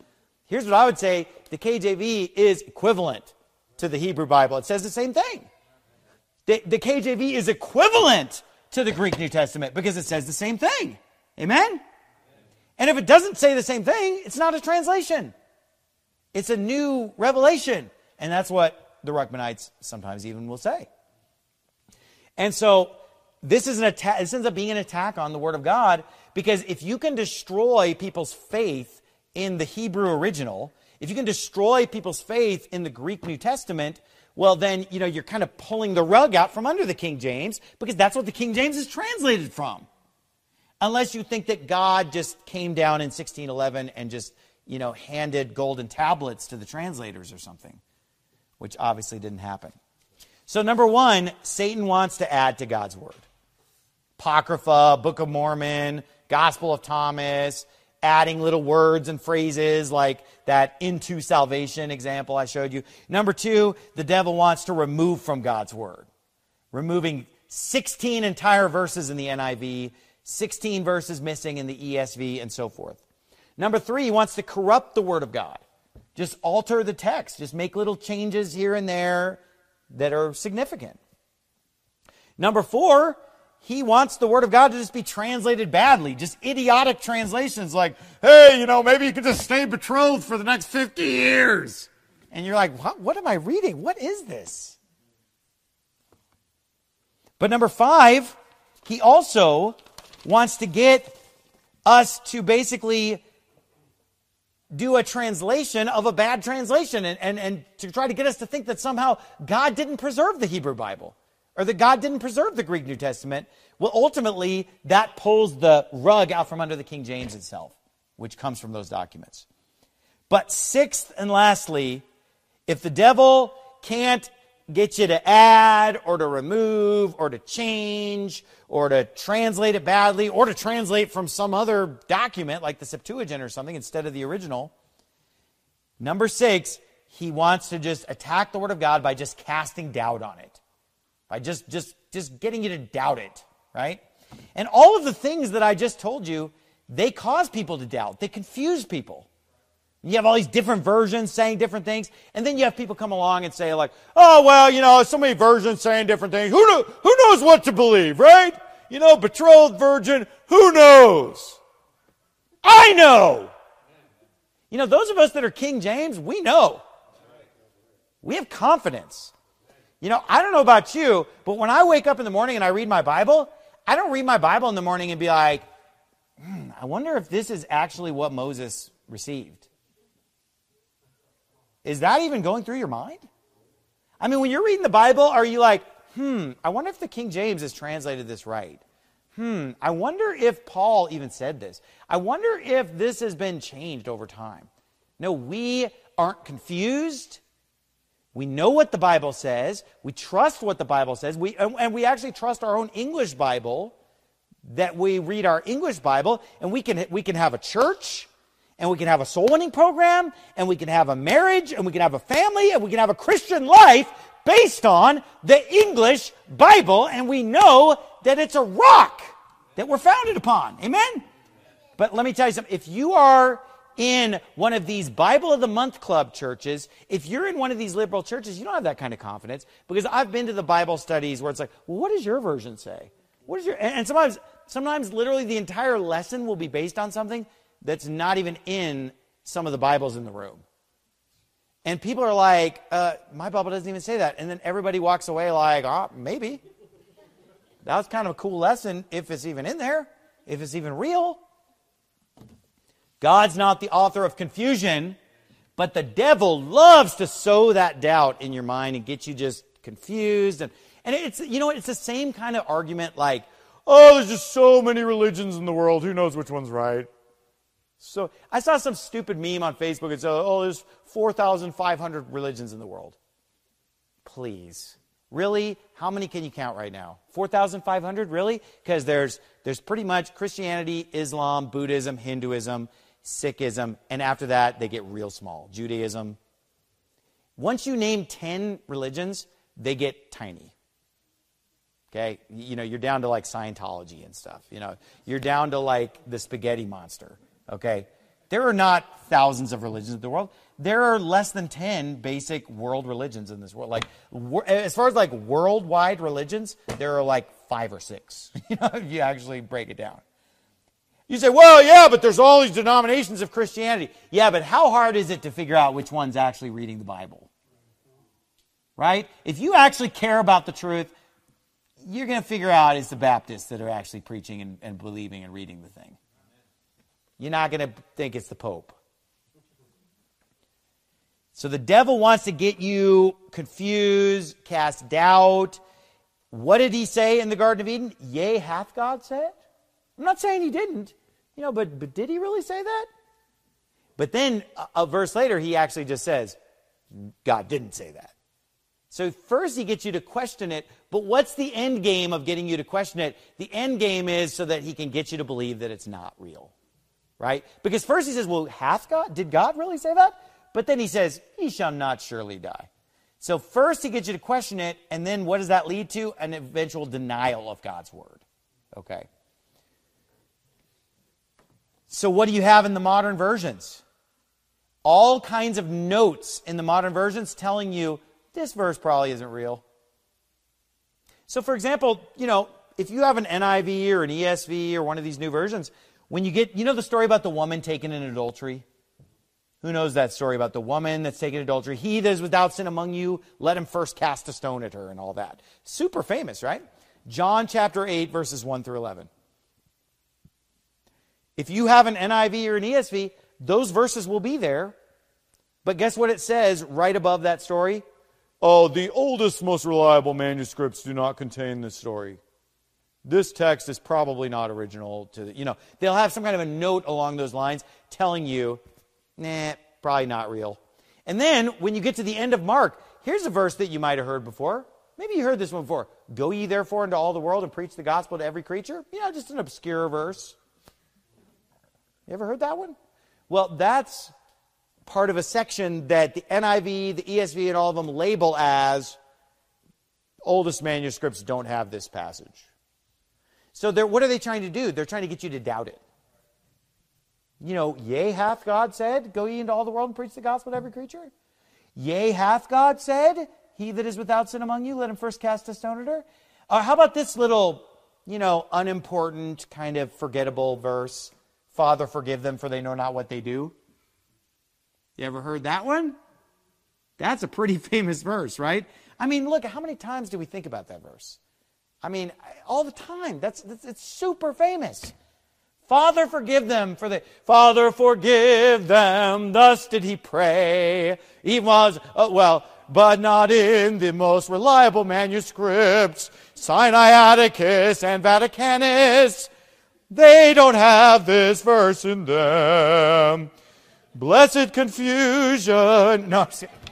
Here's what I would say. The KJV is equivalent to the Hebrew Bible. It says the same thing. The KJV is equivalent to the Greek New Testament because it says the same thing. Amen? And if it doesn't say the same thing, it's not a translation. It's a new revelation. And that's what the Ruckmanites sometimes even will say. And so this is an attack. This ends up being an attack on the Word of God, because if you can destroy people's faith in the Hebrew original, if you can destroy people's faith in the Greek New Testament, well then, you're kind of pulling the rug out from under the King James, because that's what the King James is translated from. Unless you think that God just came down in 1611 and just, handed golden tablets to the translators or something, which obviously didn't happen. So number one, Satan wants to add to God's Word. Apocrypha, Book of Mormon, Gospel of Thomas, adding little words and phrases like that into salvation example I showed you. Number two, the devil wants to remove from God's Word. Removing 16 entire verses in the NIV, 16 verses missing in the ESV, and so forth. Number three, he wants to corrupt the Word of God. Just alter the text. Just make little changes here and there that are significant. Number four, he wants the Word of God to just be translated badly. Just idiotic translations like, hey, maybe you could just stay betrothed for the next 50 years. And you're like, what am I reading? What is this? But number five, he also wants to get us to basically do a translation of a bad translation and to try to get us to think that somehow God didn't preserve the Hebrew Bible or that God didn't preserve the Greek New Testament. Well, ultimately, that pulls the rug out from under the King James itself, which comes from those documents. But sixth and lastly, if the devil can't get you to add or to remove or to change or to translate it badly or to translate from some other document like the Septuagint or something instead of the original, number six, he wants to just attack the Word of God by just casting doubt on it. By just getting you to doubt it, right? And all of the things that I just told you, they cause people to doubt. They confuse people. You have all these different versions saying different things, and then you have people come along and say like, oh, well, so many versions saying different things. Who knows what to believe, right? Betrothed virgin, who knows? I know! Those of us that are King James, we know. We have confidence. I don't know about you, but when I wake up in the morning and I read my Bible, I don't read my Bible in the morning and be like, I wonder if this is actually what Moses received. Is that even going through your mind? I mean, when you're reading the Bible, are you like, I wonder if the King James has translated this right? I wonder if Paul even said this. I wonder if this has been changed over time. No, we aren't confused. We know what the Bible says. We trust what the Bible says. And we actually trust our own English Bible, that we read our English Bible, and we can have a church, and we can have a soul winning program, and we can have a marriage, and we can have a family, and we can have a Christian life based on the English Bible, and we know that it's a rock that we're founded upon. Amen? But let me tell you something. If you are in one of these Bible of the Month Club churches, if you're in one of these liberal churches, you don't have that kind of confidence, because I've been to the Bible studies where it's like, well, what does your version say? What is your? And sometimes literally the entire lesson will be based on something that's not even in some of the Bibles in the room. And people are like, my Bible doesn't even say that. And then everybody walks away like, maybe. That was kind of a cool lesson, if it's even in there, if it's even real. God's not the author of confusion, but the devil loves to sow that doubt in your mind and get you just confused. And it's, it's the same kind of argument like, there's just so many religions in the world. Who knows which one's right? So I saw some stupid meme on Facebook that said, there's 4,500 religions in the world. Please. Really? How many can you count right now? 4,500? Really? Because there's pretty much Christianity, Islam, Buddhism, Hinduism, Sikhism, and after that, they get real small. Judaism. Once you name 10 religions, they get tiny. Okay? You're down to like Scientology and stuff. You're down to like the spaghetti monster. Okay? There are not thousands of religions in the world. There are less than 10 basic world religions in this world. Like, as far as like worldwide religions, there are like 5 or 6, if you actually break it down. You say, well, yeah, but there's all these denominations of Christianity. Yeah, but how hard is it to figure out which one's actually reading the Bible? Right? If you actually care about the truth, you're going to figure out it's the Baptists that are actually preaching and believing and reading the thing. You're not going to think it's the Pope. So the devil wants to get you confused, cast doubt. What did he say in the Garden of Eden? Yea, hath God said? I'm not saying he didn't, but did he really say that? But then a verse later, he actually just says, God didn't say that. So first he gets you to question it, but what's the end game of getting you to question it? The end game is so that he can get you to believe that it's not real, right? Because first he says, well, did God really say that? But then he says, he shall not surely die. So first he gets you to question it, and then what does that lead to? An eventual denial of God's word, okay? So what do you have in the modern versions? All kinds of notes in the modern versions telling you this verse probably isn't real. So for example, if you have an NIV or an ESV or one of these new versions, when you get, the story about the woman taken in adultery? Who knows that story about the woman that's taken in adultery? He that is without sin among you, let him first cast a stone at her and all that. Super famous, right? John chapter 8, verses 1 through 11. If you have an NIV or an ESV, those verses will be there. But guess what it says right above that story? Oh, the oldest, most reliable manuscripts do not contain this story. This text is probably not original to they'll have some kind of a note along those lines telling you, probably not real. And then when you get to the end of Mark, here's a verse that you might have heard before. Maybe you heard this one before. Go ye therefore into all the world and preach the gospel to every creature. Just an obscure verse. You ever heard that one? Well, that's part of a section that the NIV, the ESV, and all of them label as oldest manuscripts don't have this passage. So what are they trying to do? They're trying to get you to doubt it. Yea, hath God said, go ye into all the world and preach the gospel to every creature? Yea, hath God said, he that is without sin among you, let him first cast a stone at her? How about this little, unimportant, kind of forgettable verse? Father, forgive them, for they know not what they do. You ever heard that one? That's a pretty famous verse, right? Look, how many times do we think about that verse? All the time. It's super famous. Father, forgive them, Father, forgive them, thus did he pray. He was, but not in the most reliable manuscripts, Sinaiticus and Vaticanus. They don't have this verse in them. Blessed confusion. No,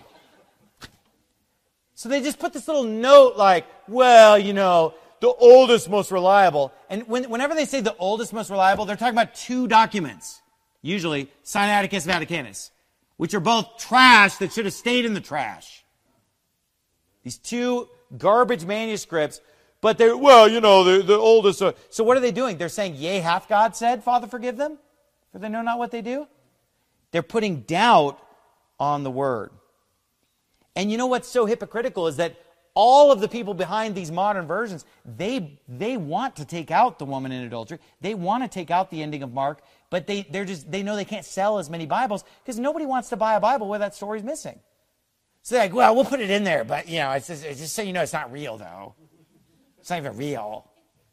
so they just put this little note like, the oldest, most reliable. And whenever they say the oldest, most reliable, they're talking about 2 documents. Usually, Sinaiticus, Vaticanus, which are both trash that should have stayed in the trash. These 2 garbage manuscripts. But they're, the oldest. So what are they doing? They're saying, yea, hath God said, Father, forgive them, for they know not what they do? They're putting doubt on the word. And you know what's so hypocritical is that all of the people behind these modern versions, they want to take out the woman in adultery. They want to take out the ending of Mark, but they know they can't sell as many Bibles because nobody wants to buy a Bible where that story's missing. So they're like, we'll put it in there, but it's just so you know it's not real though. It's not even real.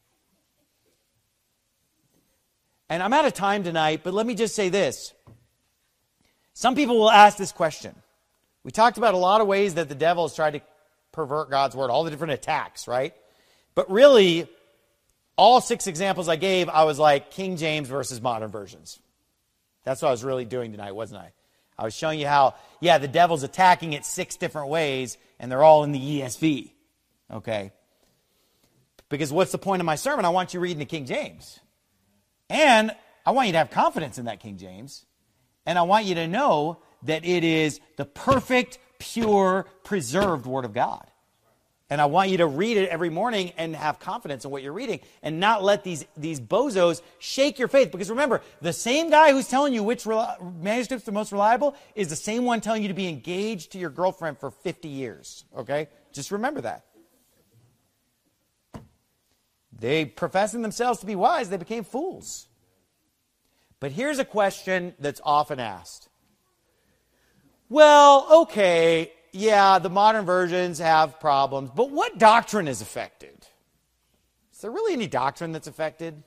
And I'm out of time tonight, but let me just say this. Some people will ask this question. We talked about a lot of ways that the devil has tried to pervert God's word, all the different attacks, right? But really, all 6 examples I gave, I was like King James versus modern versions. That's what I was really doing tonight, wasn't I? I was showing you how, the devil's attacking it 6 different ways, and they're all in the ESV. Okay? Because what's the point of my sermon? I want you reading the King James. And I want you to have confidence in that King James. And I want you to know that it is the perfect, pure, preserved Word of God. And I want you to read it every morning and have confidence in what you're reading and not let these bozos shake your faith. Because remember, the same guy who's telling you which manuscript's the most reliable is the same one telling you to be engaged to your girlfriend for 50 years. Okay? Just remember that. They, professing themselves to be wise, they became fools. But here's a question that's often asked. Well, okay, yeah, the modern versions have problems, but what doctrine is affected? Is there really any doctrine that's affected?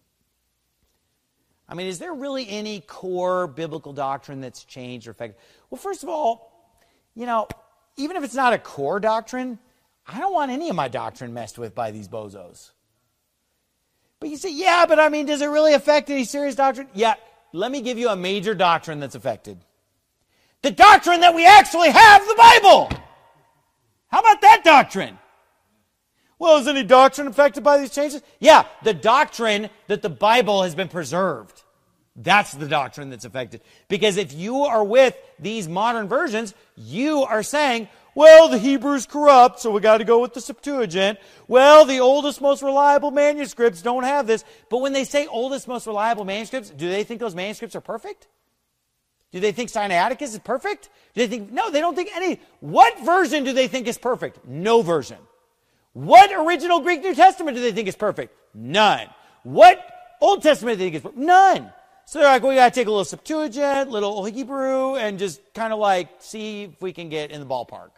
I mean, is there really any core biblical doctrine that's changed or affected? Well, first of all, even if it's not a core doctrine, I don't want any of my doctrine messed with by these bozos. But you say, yeah, but I mean, does it really affect any serious doctrine? Yeah, let me give you a major doctrine that's affected. The doctrine that we actually have the Bible. How about that doctrine? Well, is any doctrine affected by these changes? Yeah, the doctrine that the Bible has been preserved. That's the doctrine that's affected. Because if you are with these modern versions, you are saying, well, the Hebrew's corrupt, so we got to go with the Septuagint. Well, the oldest, most reliable manuscripts don't have this. But when they say oldest, most reliable manuscripts, do they think those manuscripts are perfect? Do they think Sinaiticus is perfect? Do they think, no, they don't think any. What version do they think is perfect? No version. What original Greek New Testament do they think is perfect? None. What Old Testament do they think is perfect? None. So they're like, we got to take a little Septuagint, little Hebrew, and just kind of like see if we can get in the ballpark.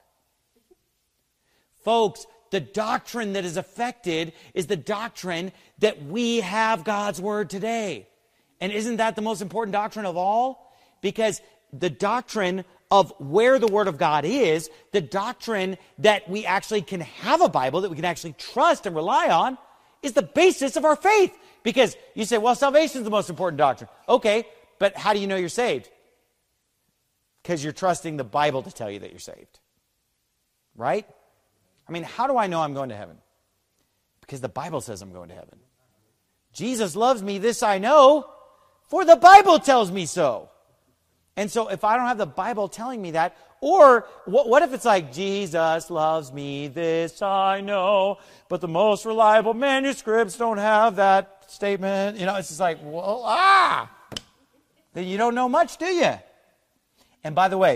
Folks, the doctrine that is affected is the doctrine that we have God's Word today. And isn't that the most important doctrine of all? Because the doctrine of where the Word of God is, the doctrine that we actually can have a Bible, that we can actually trust and rely on, is the basis of our faith. Because you say, well, salvation is the most important doctrine. Okay, but how do you know you're saved? Because you're trusting the Bible to tell you that you're saved. Right? I mean, how do I know I'm going to heaven? Because the Bible says I'm going to heaven. Jesus loves me, this I know, for the Bible tells me so. And so if I don't have the Bible telling me that, or what if it's like, Jesus loves me, this I know, but the most reliable manuscripts don't have that statement. It's just like, well, then you don't know much, do you? And by the way,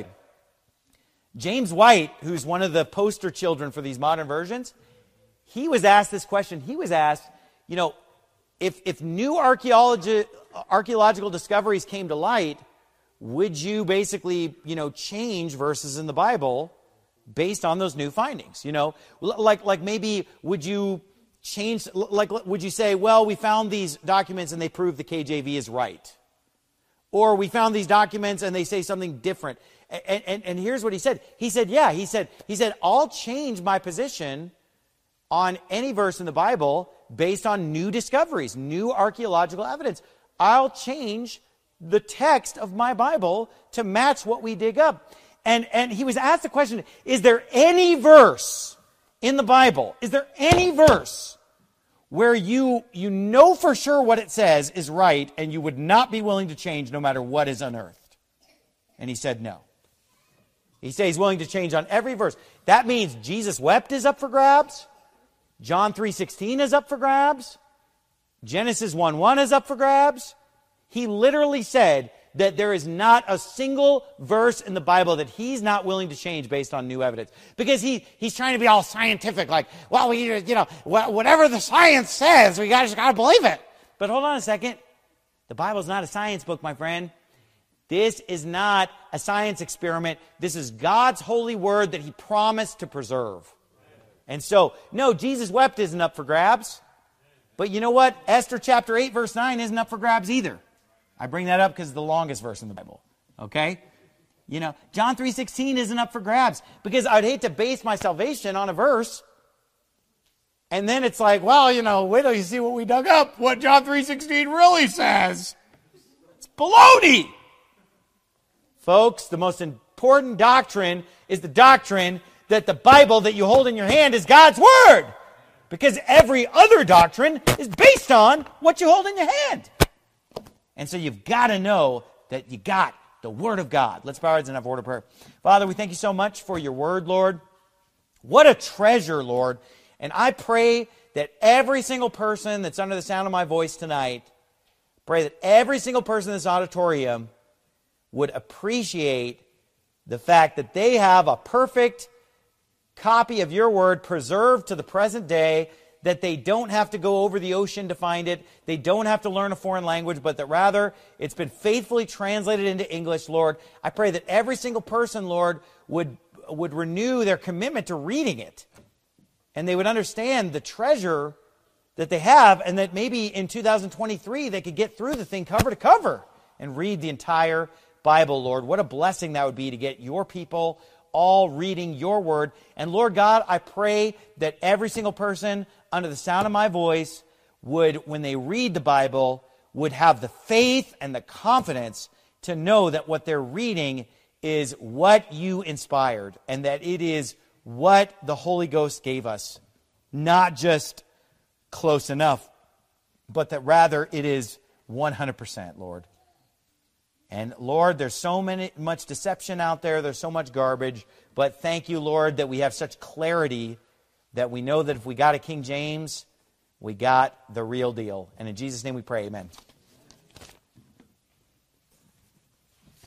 James White, who's one of the poster children for these modern versions, he was asked this question. He was asked, if new archaeological discoveries came to light, would you basically, change verses in the Bible based on those new findings? Like maybe would you change, would you say, well, we found these documents and they prove the KJV is right? Or we found these documents and they say something different. And here's what he said. He said, I'll change my position on any verse in the Bible based on new discoveries, new archaeological evidence. I'll change the text of my Bible to match what we dig up. And he was asked the question, is there any verse in the Bible, is there any verse where you know for sure what it says is right and you would not be willing to change no matter what is unearthed? And he said no. He says he's willing to change on every verse. That means Jesus wept is up for grabs. John 3:16 is up for grabs. Genesis 1:1 is up for grabs. He literally said that there is not a single verse in the Bible that he's not willing to change based on new evidence. Because he's trying to be all scientific, like, well, whatever the science says, we just got to believe it. But hold on a second. The Bible's not a science book, my friend. This is not a science experiment. This is God's holy word that he promised to preserve. And so, no, Jesus wept isn't up for grabs. But you know what? Esther chapter 8, verse 9 isn't up for grabs either. I bring that up because it's the longest verse in the Bible. Okay? John 3:16 isn't up for grabs. Because I'd hate to base my salvation on a verse. And then it's like, well, wait till you see what we dug up. What John 3:16 really says. It's baloney. Folks, the most important doctrine is the doctrine that the Bible that you hold in your hand is God's Word. Because every other doctrine is based on what you hold in your hand. And so you've got to know that you got the Word of God. Let's bow our heads and have a word of prayer. Father, we thank you so much for your Word, Lord. What a treasure, Lord. And I pray that every single person that's under the sound of my voice tonight, pray that every single person in this auditorium would appreciate the fact that they have a perfect copy of your word preserved to the present day, that they don't have to go over the ocean to find it, they don't have to learn a foreign language, but that rather it's been faithfully translated into English, Lord. I pray that every single person, Lord, would renew their commitment to reading it, and they would understand the treasure that they have, and that maybe in 2023 they could get through the thing cover to cover and read the entire Bible, Lord. What a blessing that would be to get your people all reading your word. And Lord God, I pray that every single person under the sound of my voice would, when they read the Bible, would have the faith and the confidence to know that what they're reading is what you inspired, and that it is what the Holy Ghost gave us. Not just close enough, but that rather it is 100%, Lord. And Lord, there's so much deception out there, there's so much garbage, but thank you, Lord, that we have such clarity that we know that if we got a King James, we got the real deal. And in Jesus' name we pray, amen.